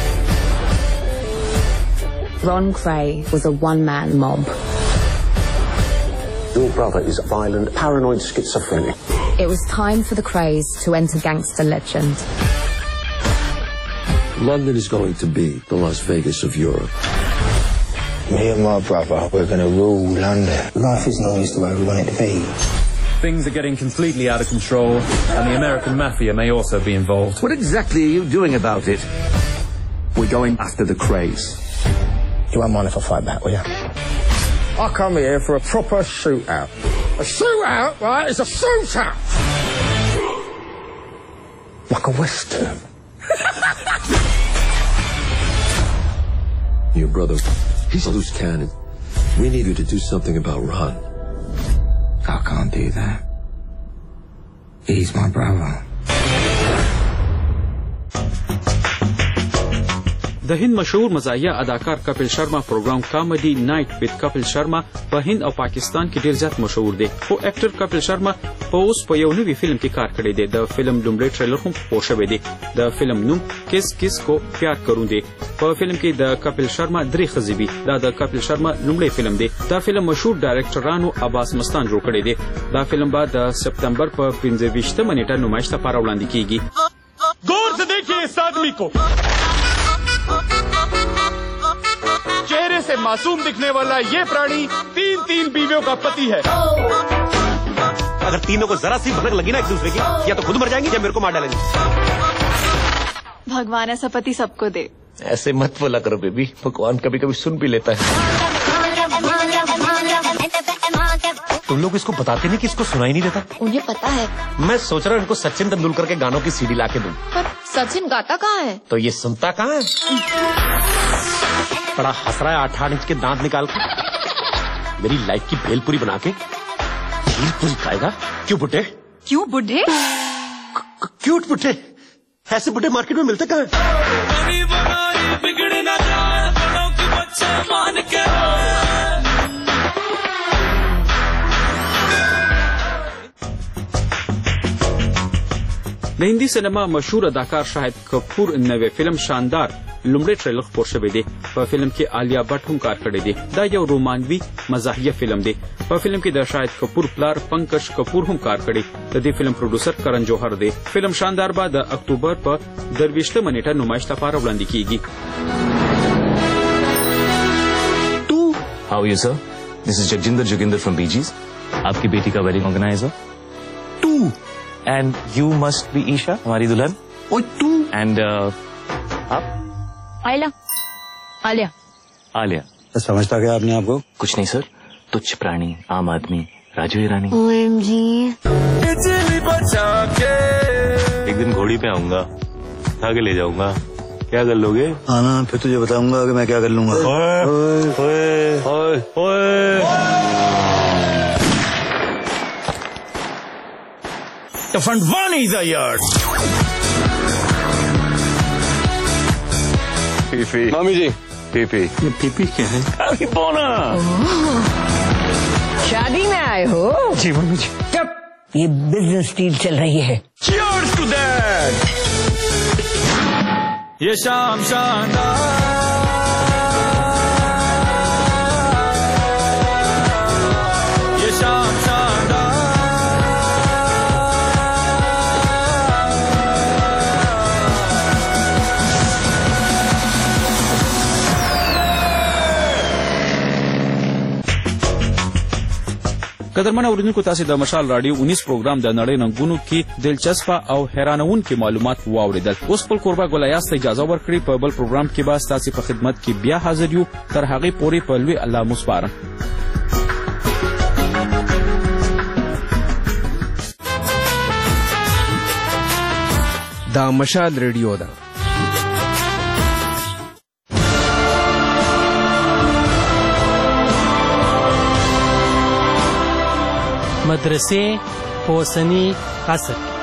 Ron Kray was a one-man mob. Your brother is a violent, paranoid schizophrenic. It was time for the Krays to enter gangster legend. London is going to be the Las Vegas of Europe. Me and my brother, we're going to rule London. Life isn't always the way we want it to be. Things are getting completely out of control, and the American mafia may also be involved. What exactly are you doing about it? We're going after the Krays. You won't mind if I fight back, will you? I come here for a proper shootout. A shootout, right, is a shootout! Like a western. Your brother, he's a loose cannon. We need you to do something about Ron. I can't do that. He's my brother. د هند مشهور مزاحیه اداکار کپل شرما پروګرام کامیډي نایټ وذ کپل شرما په هند او پاکستان کې ډیر زیات مشهور دی. خو اکټر کپل شرما په اوس په یو نوي فلم کې کار کړی دی. د فلم لومړی ټریلر هم خپور شوی دی. د فلم نوم کس کس کو پیار کروں دی. په فلم کې د کپل شرما درې ښځې وي. دا د کپل شرما لومړی فلم دی. دا فلم مشهور ډایرکټرانو عباس مستان جوړ کړی دی. دا فلم به د سپتمبر په پنځه ویشتمه نیټه نمایش لپاره وړاندې کیږي. غور سے دیکھیے اس آدمی کو. चेहरे से मासूम दिखने वाला ये प्राणी तीन तीन बीवियों का पति है. अगर तीनों को जरा सी भनक लगी ना एक दूसरे की, या तो खुद मर जाएंगे या मेरे को मार डालेंगे. भगवान ऐसा पति सबको दे. ऐसे मत बोला करो बेबी, भगवान कभी कभी सुन भी लेता है. तुम लोग इसको बताते नहीं कि इसको सुनाई नहीं देता. उन्हें पता है. मैं सोच रहा हूँ इनको सचिन तेंदुलकर के गानों की सीडी ला के दूं. पर सचिन गाता कहाँ है? तो ये सुनता कहाँ है? बड़ा हंस रहा है आठ आठ इंच के दांत निकाल के. मेरी लाइफ की भेलपुरी बना के भेलपुरी खाएगा. क्यों बुढ़े? क्यों बुढ़े? क्यूट बुढ़े. ऐसे बुढ़े मार्केट में मिलते कहाँ हैं? د هندي سینما مشهور اداکار شاهد کپور نوې فلم شاندار لومړی ټریلر خپور شوی دی. په فلم کې آلیا بټ هم کار کړی دی. دا یو رومانوي مزاحیه فلم دی. په فلم کې د شاهد کپور پلار پنکج کپور هم کار کړی. د دې فلم پروډوسر کرن جوهر دی. فلم شاندار به د اکتوبر په درویشتمه نیټه نمایش لپاره وړاندې کیږي. How are you, sir? This is Jaginder Joginder from Bee Gees. आपकी बेटी का वेडिंग ऑर्गेनाइजर. तू. And you must be Isha, हमारी दुल्हन. ओए तू. And uh, आप? आयला. आलिया. आलिया. समझता क्या आपने आपको? कुछ नहीं सर. तुच्छ प्राणी, आम आदमी, राजू ईरानी. O M G. एक दिन घोड़ी पे आऊंगा, उठा के ले जाऊंगा. क्या कर लोगे? आना, फिर तुझे बताऊंगा कि मैं क्या कर लूंगा. ओए, ओए, ओए, ओए. The Fundwani is a yard. Fifi. मामी जी, पेपे। ये पेपे क्या है? अरे बोना। शादी में आए हो? जी मम्मी जी। चुप, ये बिजनेस डील चल रही है। Cheers to that! ये शाम शानदार, ये शाम शानदार। قدرمن اوریدونکو تاسو د مشال رادیو انیس پروګرام د نړۍ ننګونو کې دلچسپه او حیرانونکي معلومات واوریدل. اوس خپل قربا ګولیاس ته اجازه ورکړي په بل پروګرام کې به تاسو په خدمت کې بیا حاضر یو. تر هغه پورې په لوی الله مسپارم. دا مشال ریډیو ده. مدرسې په اوسني عصر کې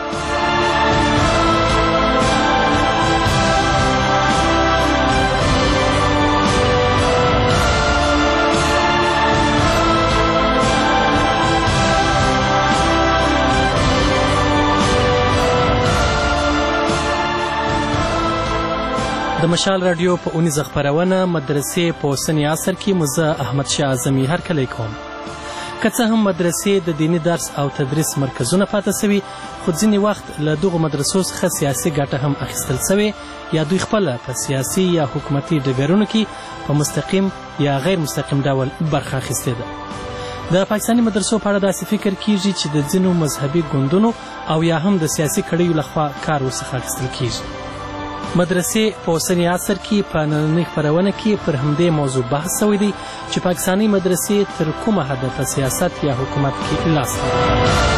د مشال رادیو په اونیزه خپرونه مدرسې په اوسني عصر کې مزه احمد شاه اعظمي هرکلی کوم. که څه هم مدرسې د دیني درس او تدریس مرکزونه پاته سوي، خو ځینې وخت له دغو مدرسو څخه سیاسي ګټه هم اخیستل سوې یا دوی خپله په سیاسي یا حکومتي ډګرونو کې په مستقیم یا غیر مستقیم ډول برخه اخیستې ده. د پاکستاني مدرسو په اړه داسې فکر کیږي چې د ځینو مذهبي ګوندونو او یا هم د سیاسي کړیو لخوا کار ورڅخه اخیستل کیږي. مدرسې په اوسني عصر کې په نننۍ خپرونه کې پر همدې موضوع بحث شوی دی چې پاکستاني مدرسې تر کومه حده په سیاست یا حکومت کې لاس لري.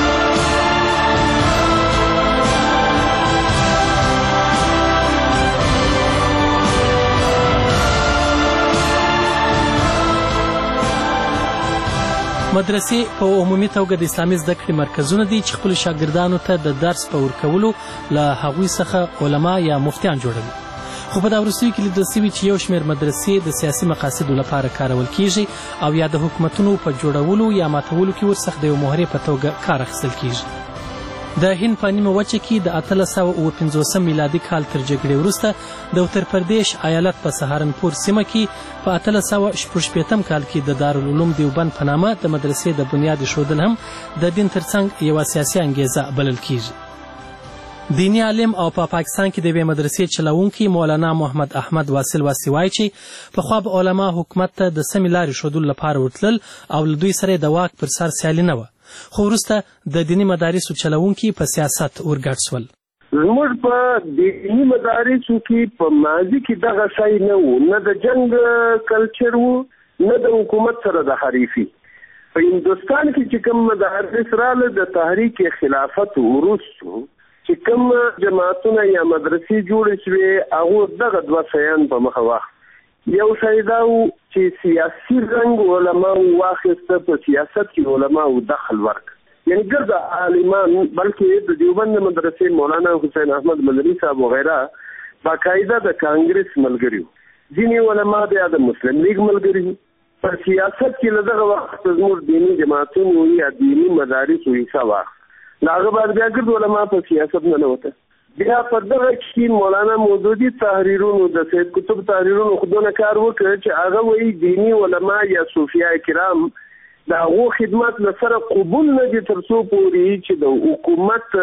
مدرسې په عمومي توګه د اسلامي زده کړې مرکزونه دي چې خپلو شاګردانو ته د درس په ورکولو له هغوی څخه علما یا مفتیان جوړوي. خو په دا وروستیو کې لیدل سوي چې یو شمېر مدرسې د سیاسي مقاصدو لپاره کارول کیږي او یا د حکومتونو په جوړولو یا ماتولو کې ورڅخه د یو مهرې په توګه کار اخیستل کیږي. د هند په نیمه وچه کې د اتلس سوه اووه پنځوسم میلادي کال تر جګړې وروسته د اتر پردیش ایالت په سهارنپور سیمه کې په اتلس سوه شپږ شپېتم کال کې د دارالعلوم دیوبند په نامه د مدرسې د بنیاد ایښودل هم د دین ترڅنګ یوه سیاسي انګیزه بلل کیږي. دیني عالم او په پا پاکستان کې د یوې مدرسې چلوونکی مولانا محمد احمد واصل واسی وایي چې پخوا به علما حکومت ته د سمې لارې ښودلو لپاره ورتلل او له دوی سره د واک پر سر سیالي نه وه، خو وروسته د دیني مدارسو چلوونکي په سیاست ورګډ شول. زموږ په دیني مدارسو کې په ماضي کې دغه شی نه و، نه د جنګ کلچر و، نه د حکومت سره د حریفي. په هندوستان کې چې کوم مدارس راله د تحریک خلافت وروسته چې کوم جماعتونه یا مدرسې جوړې شوې هغو دغه دوه شیان په مخه واخ. یو شی دا و چې سیاسي رنګ علماو واخیسته، په سیاست کې علماو دخل ورک، یعنی ګرد عالمان، بلکې د دیوبند مدرسې مولانا حسین احمد مدني صاحب وغیره باقاعده د کانګرس ملګري وو، ځینې علما بیا د مسلم لیگ ملګري وو. په سیاست کې له دغه وخت زموږ دیني جماعتونو یا دیني مدارسو حصه واخ، له هغه بعد بیا ګرد علما په سیاست نه ننوته. بیا په دغه کې مولانا مودودي تحریرونو د سید قطب تحریرونو خودونه کار وکړ چې هغه وایي دیني علما یا صوفیاء کرام د هغو خدمت له سره قبول نه دي تر څو پورې چې د حکومت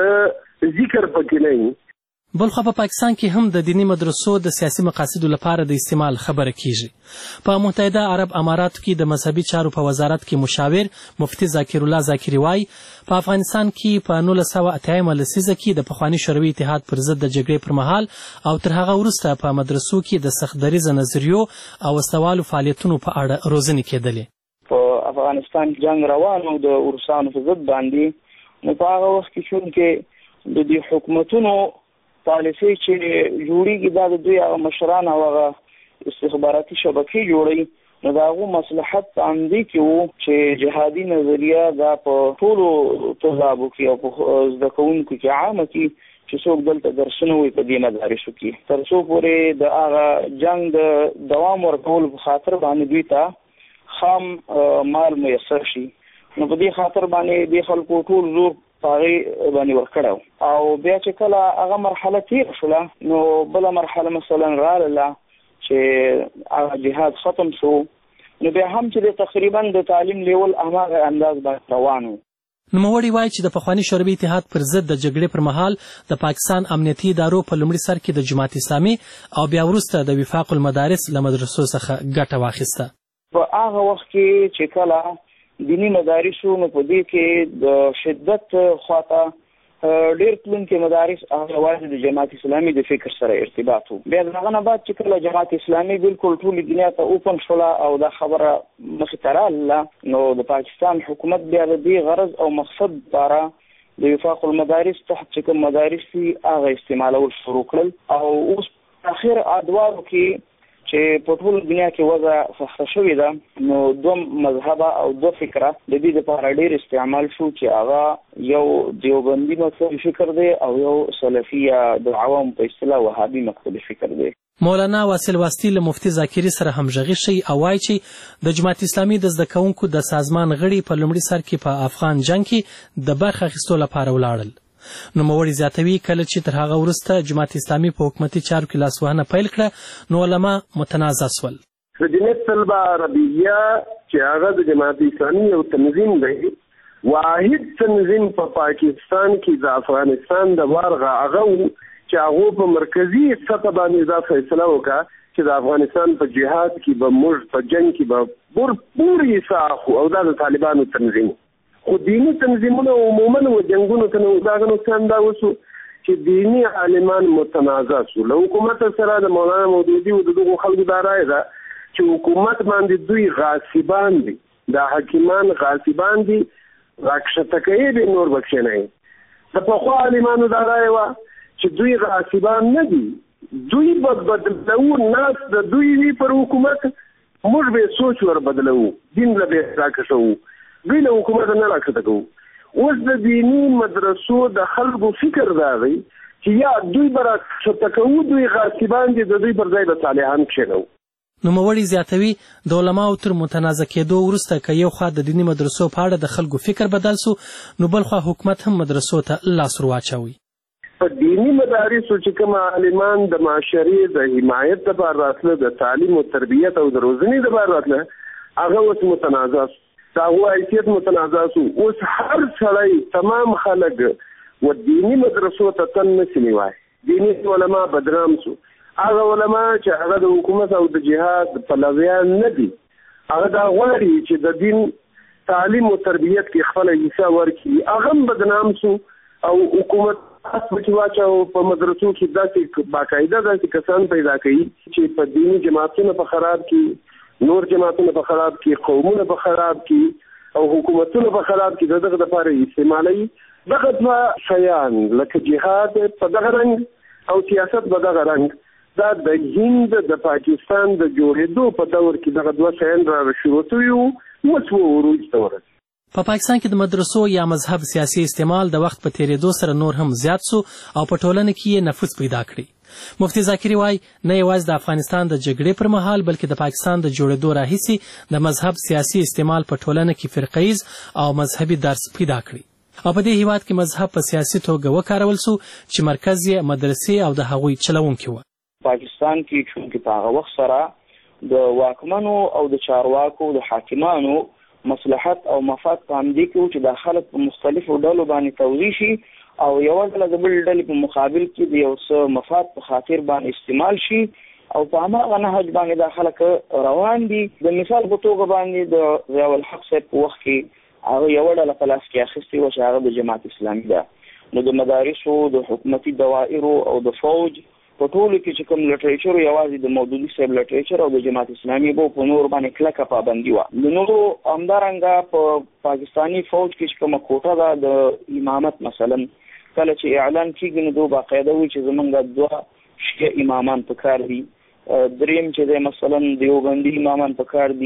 ذکر پکې نه وي. بلخوا په پاکستان کې هم د دیني مدرسو د سیاسي مقاصدو لپاره د استعمال خبره کیږي. په متحده عرب اماراتو کې د مذهبي چارو په وزارت کې مشاور مفتی ذاکر الله ذاکري وایي په افغانستان کې په نولس سوه اتیایمه لسیزه کې د پخواني شوروي اتحاد پر ضد د جګړې پر مهال او تر هغه وروسته په مدرسو کې د سخت دریځه نظریو او وسلوالو فعالیتونو په اړه روزنې کېدلې. په افغانستان جنگ روان او د روسانو په ضد باندې، نو په هغه وخت کې چونکې د دې حکومتونو پالیسي چې جوړیږي دا د دوی هغه مشران او هغه استخباراتي شبکې جوړوي، نو د هغو مصلحت په همدې کې و چې جهادي نظریه دا په ټولو طلابو کې او په زده کوونکو کې عامه کړي چې څوک دلته درسونه وي په دې مدارسو کې، تر څو پورې د هغه جنگ د دوام ورکول په خاطر باندې دوی ته خام مال میسر شي. نو په دې خاطر باندې د خلکو ټول زور پاغي باندې ورکړو، او بیا چې کله هغه مرحله تیر شوله نو بل مرحله مثلا رااله چې هغه جهاد ختم شو، نو بیا هم چې تقریبا د تعلیم لیول هغه انداز باندې روانو. نوموړي وایي چې د پخواني شوروي اتحاد پر ضد د جګړې پر مهال د پاکستان امنیتي ادارو په لومړي سر کې د جماعت اسلامي او بیا وروسته د وفاق المدارس له مدرسو څخه ګټه واخیسته. په هغه وخت کې چې کله دینی مدارسو نو په دې کې د شدت خواته ډېر تلونکي مدارس هغه یوازې د جماعت اسلامي د فکر سره ارتباط وو. بیا د هغه نه بعد چې کله جماعت اسلامي بالکل ټولې دنیا ته اوپن شوله او دا خبره مخې ته راغله، نو د پاکستان حکومت بیا د دې غرض او مقصد لپاره د وفاق المدارس تحت چې کوم مدارس دي هغه استعمالول شروع کړل، او اوس په اخر ادوارو کې چې په ټول دنیا کې وضع سخته شوې ده، نو دوه مذهبه او دوه فکره د دې لپاره ډېر استعمال شو چې هغه یو دیوبندي مکتبي فکر دی او یو سلفیه د عوام په اصطلاح وهابي مکتبي فکر دی. مولانا واصل واسطي له مفتي زاکري سره همغږي شي او وایي چې د جماعت اسلامي د زده کوونکو د سازمان غړي په لومړي سر کې په افغان جنگ کې د برخه اخیستو لپاره ولاړل. نوموړي زیاتوي کله چې تر هغه وروسته جماعت اسلامي په حکومتي چارو کې لاسوهنه پیل کړه نو علما متنازع شول. لجنه طلبه عربیه چې هغه د جماعت اسلامي یو تنظیم دی، واحد تنظیم په پا پاکستان کې د افغانستان د وارغه هغه چې هغه په مرکزی سطح باندې دا فیصله وکړه چې د افغانستان په جهاد کې به موږ په جنگ کې به بور پوری ساخو، او دا د طالبانو تنظیم. خو دینی تنظیمونه عموما و جنگونو ته نو داغه نقصان دا وسو چې دینی عالمان متنازع شو. له حکومت سره د مولانا مودودي او دغه خلکو دا رائے ده چې حکومت باندې دوی غاصبان دي، دا حکیمان غاصبان دي، راکشته کوي به نور بخښ نه. د پخوا عالمانو دا رائے و چې دوی غاصبان نه دي، دوی په بدلو ناس د دوی وی پر حکومت موږ به سوچ ور بدلو، دین له به راکښو، دوی له حکومت نه راکښته کوو. اوس د دینی مدرسو د خلکو فکر دا دی چې یا دوی به راکښته کوو، دوی غاصبان دي، د دوی پر ځای به صالحان کښېنوو. نوموړي زیاتوي د علماو تر متنازع کېدو وروسته که یو خوا د دیني مدرسو په اړه د خلکو فکر بدل سو، نو بل خوا حکومت هم مدرسو ته لاس ور واچوي. په دینی مدارسو چې کوم عالمان د معاشرې د حمایت لپاره راتله، د تعلیم او تربیت او د روزنې لپاره راتله، هغه اوس متنازع دا هو حیثیت متنازع شو. اوس هر سړی تمام خلک و دینی مدرسو ته تن نشي نیوای، دینی علما بدنام شو. هغه علما چې هغه د حکومت او د جهاد پلویان نه دي، هغه دا غواړي چې د دین تعلیم او تربیت کې خپل حصہ ورکړي، هغه بدنام شو. او حکومت چې واچو په مدرسو کې داسې باقاعده داسې کسان پیدا کړي چې په دینی جماعتونو په خراب کې، نور جماعتونه په خراب کې، قومونه په خراب کې، او حکومتونه په خراب کې دغه لپاره استعمالي دغه دوا شیان لکه جهاد په دغه رنګ او سیاست په دغه رنګ. دا د هند د پاکستان د جوړېدو په دور کې دغه دوا شیان را شروع شوي وو، اوس وروج ته ورسېدل. په پاکستان کې د مدرسو یا مذهب سیاسي استعمال د وخت په تیریدو سره نور هم زیات سو او په ټولنه کې یې نفوذ پیدا کړی. مفتي زاکري وایي نه یوازې د افغانستان د جګړې پر مهال بلکې د پاکستان د جوړېدو راهیسې د مذهب سیاسي استعمال په ټولنه کې فرقهیز او مذهبي درس پیدا کړی، او په دې هیواد کې مذهب په سیاسي توګه وکارول سو چې مرکز یې مدرسې او د هغوی چلوونکي وو. پاکستان کې چونکې په هغه وخت سره د واکمنو او د چارواکو د حاکمانو مصلحت او مفاد په همدې کې چې د خلک په مختلفو ډلو باندې توزیع شي او یو ډله د بل ډلې په مقابل کې د یو څه مفاد په خاطر باندې استعمال شي، او په هماغه نهج باندې د خلک روان دي. د مثال په توګه باندې د ضیاء الحق صاحب په وخت کې هغه یو ډله په لاس کې اخیستې وه چې هغه د جماعت اسلامي ده. نو د مدارسو، د حکومتي دوائرو او د فوج په ټولو کې چې کوم لټریچر یوازې د مودودي صاحب لټریچر او د جماعت اسلامي به په نور باندې کلکه پابندي وه. د نورو همدارنګه په پاکستاني فوج کې چې کومه کوټه ده د امامت، مثلا کله چې اعلان کېږي نو دوی باقاعده وي چې زمونږ دوه شیعه امامان په کار دي، دریم چې دی مثلا دیوبندي امامان په کار دي،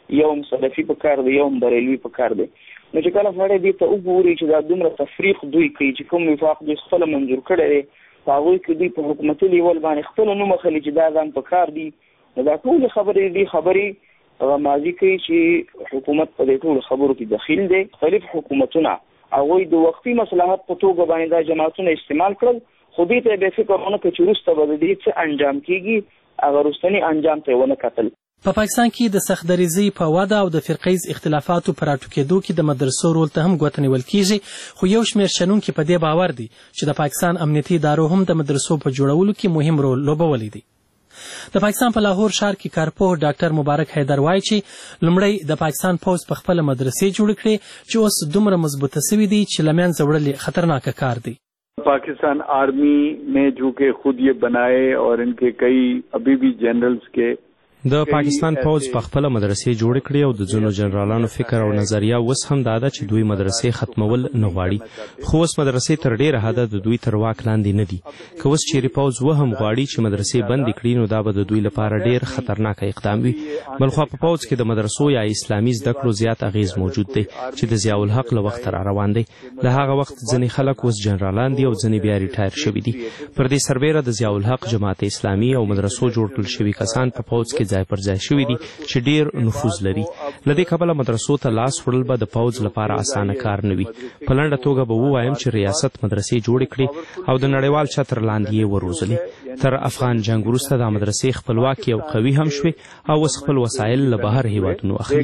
یو هم سلفي په کار دی یو هم بریلوي په کار دی. نو چې کله سړی دې ته وګوري چې دا دومره تفریق دوی کوي چې کوم وفاق دوی خپله منظور کړی دی په هغوی کې دوی په حکومتي لیول باندې خپله نوم اخلي چې دا ځان په کار دي. نو دا ټولې خبرې دي خبرې هغه ماضي کوي چې حکومت په دې ټولو خبرو کې دخیل دی. مختلف حکومتونه هغوی د وختي مصلحت په توګه باندې دا جماعتونه استعمال کړل خو دې ته بې فکر ونه کړه چې وروسته به د دې څه انجام کېږي هغه وروستني انجام ته یې ونه کتل. په پاکستان کې د سخت دریزۍ په وده او د فرقیز اختلافاتو په راټوکېدو کې د مدرسو رول ته هم ګوته نیول کېږي خو یو شمېر شنونکي په دې باور دي چې د پاکستان امنیتي ادارو هم د مدرسو په جوړولو کې مهم رول لوبولی دی. د پاکستان په لاهور ښار کې کارپوه ډاکټر مبارک حیدر وایي چې لومړی د پاکستان پوځ په خپله مدرسې جوړې کړې چې اوس دومره مضبوطه سوي دي چې له منځه وړل خطرناکه کار دی. पाकिस्तान आर्मी ने जो कि खुद ये बनाए और इनके कई अभी भी जनरल्स के د پاکستان پوځ په خپل مدرسې جوړ کړې او د ځینو جنرالانو فکر او نظریه اوس هم دا ده چې دوی مدرسې ختمول نه غواړي خو اوس مدرسې تر ډیره حده د دوی تر واک لاندې نه دي. که اوس چیرې پوځ و هم غواړي چې مدرسې بندې کړي نو دا به د دوی لپاره ډیر خطرناک اقدام وي. بلخوا په پوځ کې د مدرسو یا اسلامي زده کړو زیات اغیز موجود دی چې د ضیاء الحق له وخت را روان دی. د هغه وخت ځینې خلک اوس جنرالان دي او ځینې بیا ریټایر شوي دي. پر دې سربیره د ضیاء الحق جماعت اسلامي او مدرسو جوړ کړل شوي کسان په پوځ کې ځای پر ځای شوي چې ډیر نفوذ لري. له دې کبله مدرسو ته لاس وړل به د پوځ لپاره اسانه کار نه وي. په لنډه توګه به ووایم چې ریاست مدرسې جوړې کړي او د نړیوال چتر لاندې یې وروزلې. تر افغان جنګ وروسته دا مدرسې خپلواکې او قوي هم شوې او اوس خپل وسایل له بهر هیوادونو اخلي.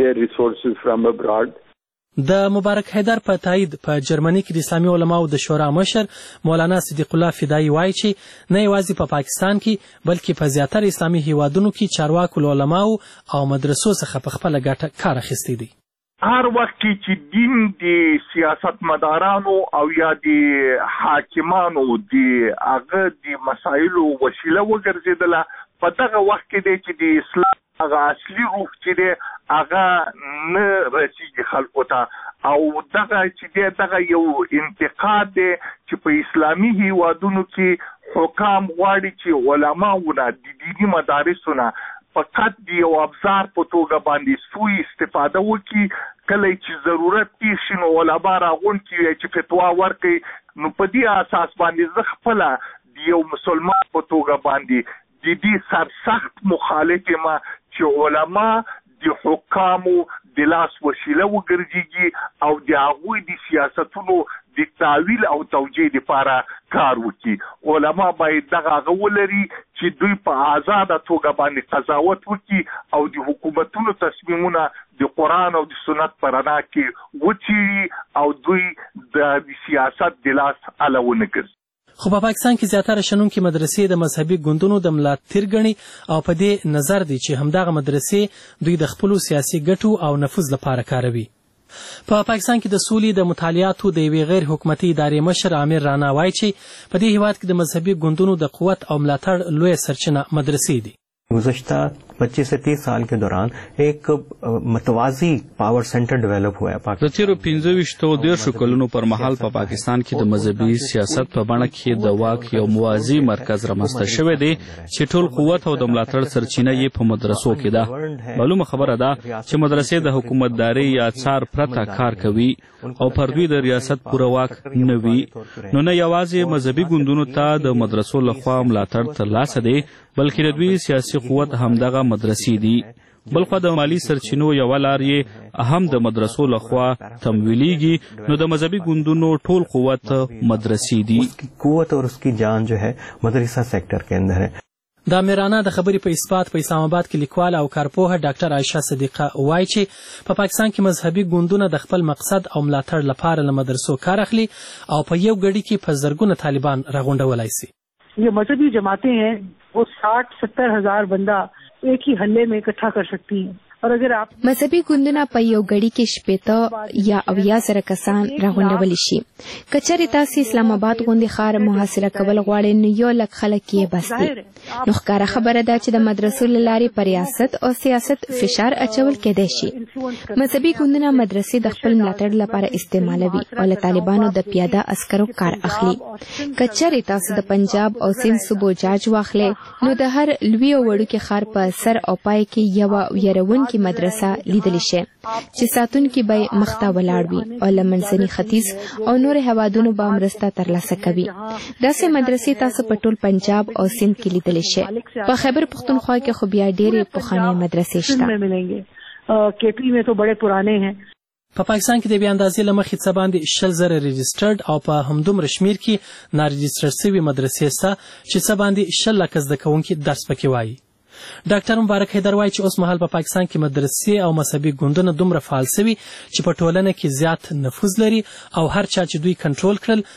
د مبارک حیدر په تایید په جرمني کې د اسلامي علماو د شورا مشر مولانا صدیق الله فدایي وایي چې نه یوازې په پاکستان کې بلکې په زیاتره اسلامي هیوادونو کې چارواکو له علماو او مدرسو څخه په خپله ګټه کار اخیستی دی. هر وخت کې چې دین د سیاستمدارانو او یا د حاکمانو د هغه د مسایلو وسیله وګرځېدله په دغه وخت کې دی چې د اسلام هغه اصلي روح چې دی هغه نه رسیږي خلکو ته او دغه چې دی دغه یو انتقاد دی چې په اسلامي هیوادونو کې حکام غواړي چې علماونه د دیني مدارسونه فقط د یو ابزار په توګه باندې سوء استفاده وکړي. کله چې ضرورت پیښ شي نو علما راغونډ کړي چې فتوا ورکړي نو په دې اساس باندې زه خپله د یو مسلمان په توګه باندې د دې سرسخت مخالف یم چې علما د حکامو د لاس وسیله وګرځېږي او د هغوی د سیاستونو د تعویل او توجیه لپاره کار وکړي. علما باید دغه هغه ولري چې دوی په آزاده توګه باندې قضاوت وکړي او د حکومتونو تصمیمونه د قرآن او د سنت په رڼا کې وڅېړي او دوی د سیاست د لاس اله ونه ګرځي. خو په پاکستان کې زیاتره شنونکي مدرسې د مذهبي ګوندونو د ملاتړ ګڼي او په دې نظر دی چې همدغه مدرسې دوی د خپلو سیاسي ګټو او نفوذ لپاره کاروي. په پاکستان کې د سولې د مطالعاتو د یوې غیر حکومتي ادارې مشر عامر رانا وایي چې په دې هیواد کې د مذهبي ګوندونو د قوت او ملاتړ لویه سرچینه مدرسې دي. गुज़श्ता पच्चीस से तीस साल के दौरान एक متوازی پاور سنټر ډیولپ هوا پاک د تیرو پنځه ویشتو دیرشو کلونو پر مهال په پا پاکستان کې د مذهبي سیاست په بڼه کې د واک یو موازی مرکز رامنځته شوی دی چې ټول قوت او د ملاتړ سرچینه یې په مدرسو کې ده. معلومه خبره ده چې مدرسې د حکومتداري یا څار پرته کار کوي او پر دوی د ریاست پوره واک نه وي. نو نه یوازې مذهبي ګوندونو ته د مدرسو لخوا ملاتړ ترلاسه دی بلکې د دوی سیاسي قوت همدغه مدرسې دي. بلخوا د مالی سرچینو یوه لار یې هم د مدرسو لخوا تمویلیږي نو د مذهبي ګوندونو ټول قوت مدرسې دي. قوت اور اس کی جان جو ہے مدرسہ سیکٹر کے اندر ہے. د میرانا د خبرې په اثبات په اسلام آباد کې لیکوال او کارپوهه ډاکټر عایشه صدیقه وایي چې په پاکستان کې مذهبي ګوندونه د خپل مقصد او ملاتړ لپاره له مدرسو کار اخلي او په یو ګړي کې په زرګونه طالبان راغونډولی سي. ये मजहबी जमातें हैं वो साठ सत्तर हजार बंदा एक ही हल्ले में इकट्ठा कर सकती हैं और अगर आप مذهبي ګوندونه په یو غړي کې شپېته یا اویا سره کسان راغونډولی شي. که چېرې تاسې اسلام آباد غوندې ښار محاصره کول غواړئ نو یو لک خلک یې بس دي. نو ښکاره خبره ده چې د مدرسو له لارې په ریاست او سیاست فشار اچول کېدای شي. مذهبي ګوندونه مدرسې د خپل ملاتړ لپاره استعمالوي او له طالبانو د پیاده عسکرو کار اخلي. که چېرې تاسو د پنجاب او سند صوبو جاج واخلئ نو د هر لوی او وړوکي ښار په سر او پای کې یوه ویرونکې لرونکي مدرسه لیدلی شي چې ساتونکي به مخته ولاړ وي او له منځني ختیځ او نور هوادونو به مرسته ترلاسه کوي. داسې مدرسې تاسو په ټول پنجاب او سند کې لیدلی شي. په خیبر پختونخوا کې خو بیا ډېرې پخوانۍ مدرسې شته. केपी में तो बड़े पुराने हैं. په پاکستان کې د بیا اندازې له مخې څه باندې شل زره ريجسټرډ او په همدومره شمیر کې ناريجسټر شوي مدرسې شته چې څه باندې شل لکه زده کوونکي درس پکې وایي. ډاکټر مبارک حیدر وایي چې اوس مهال په پاکستان کې مدرسې او مذهبي ګوندونه دومره فعال شوي چې په ټولنه کې زیات نفوذ لري او هر چا چې دوی کنټرول کړل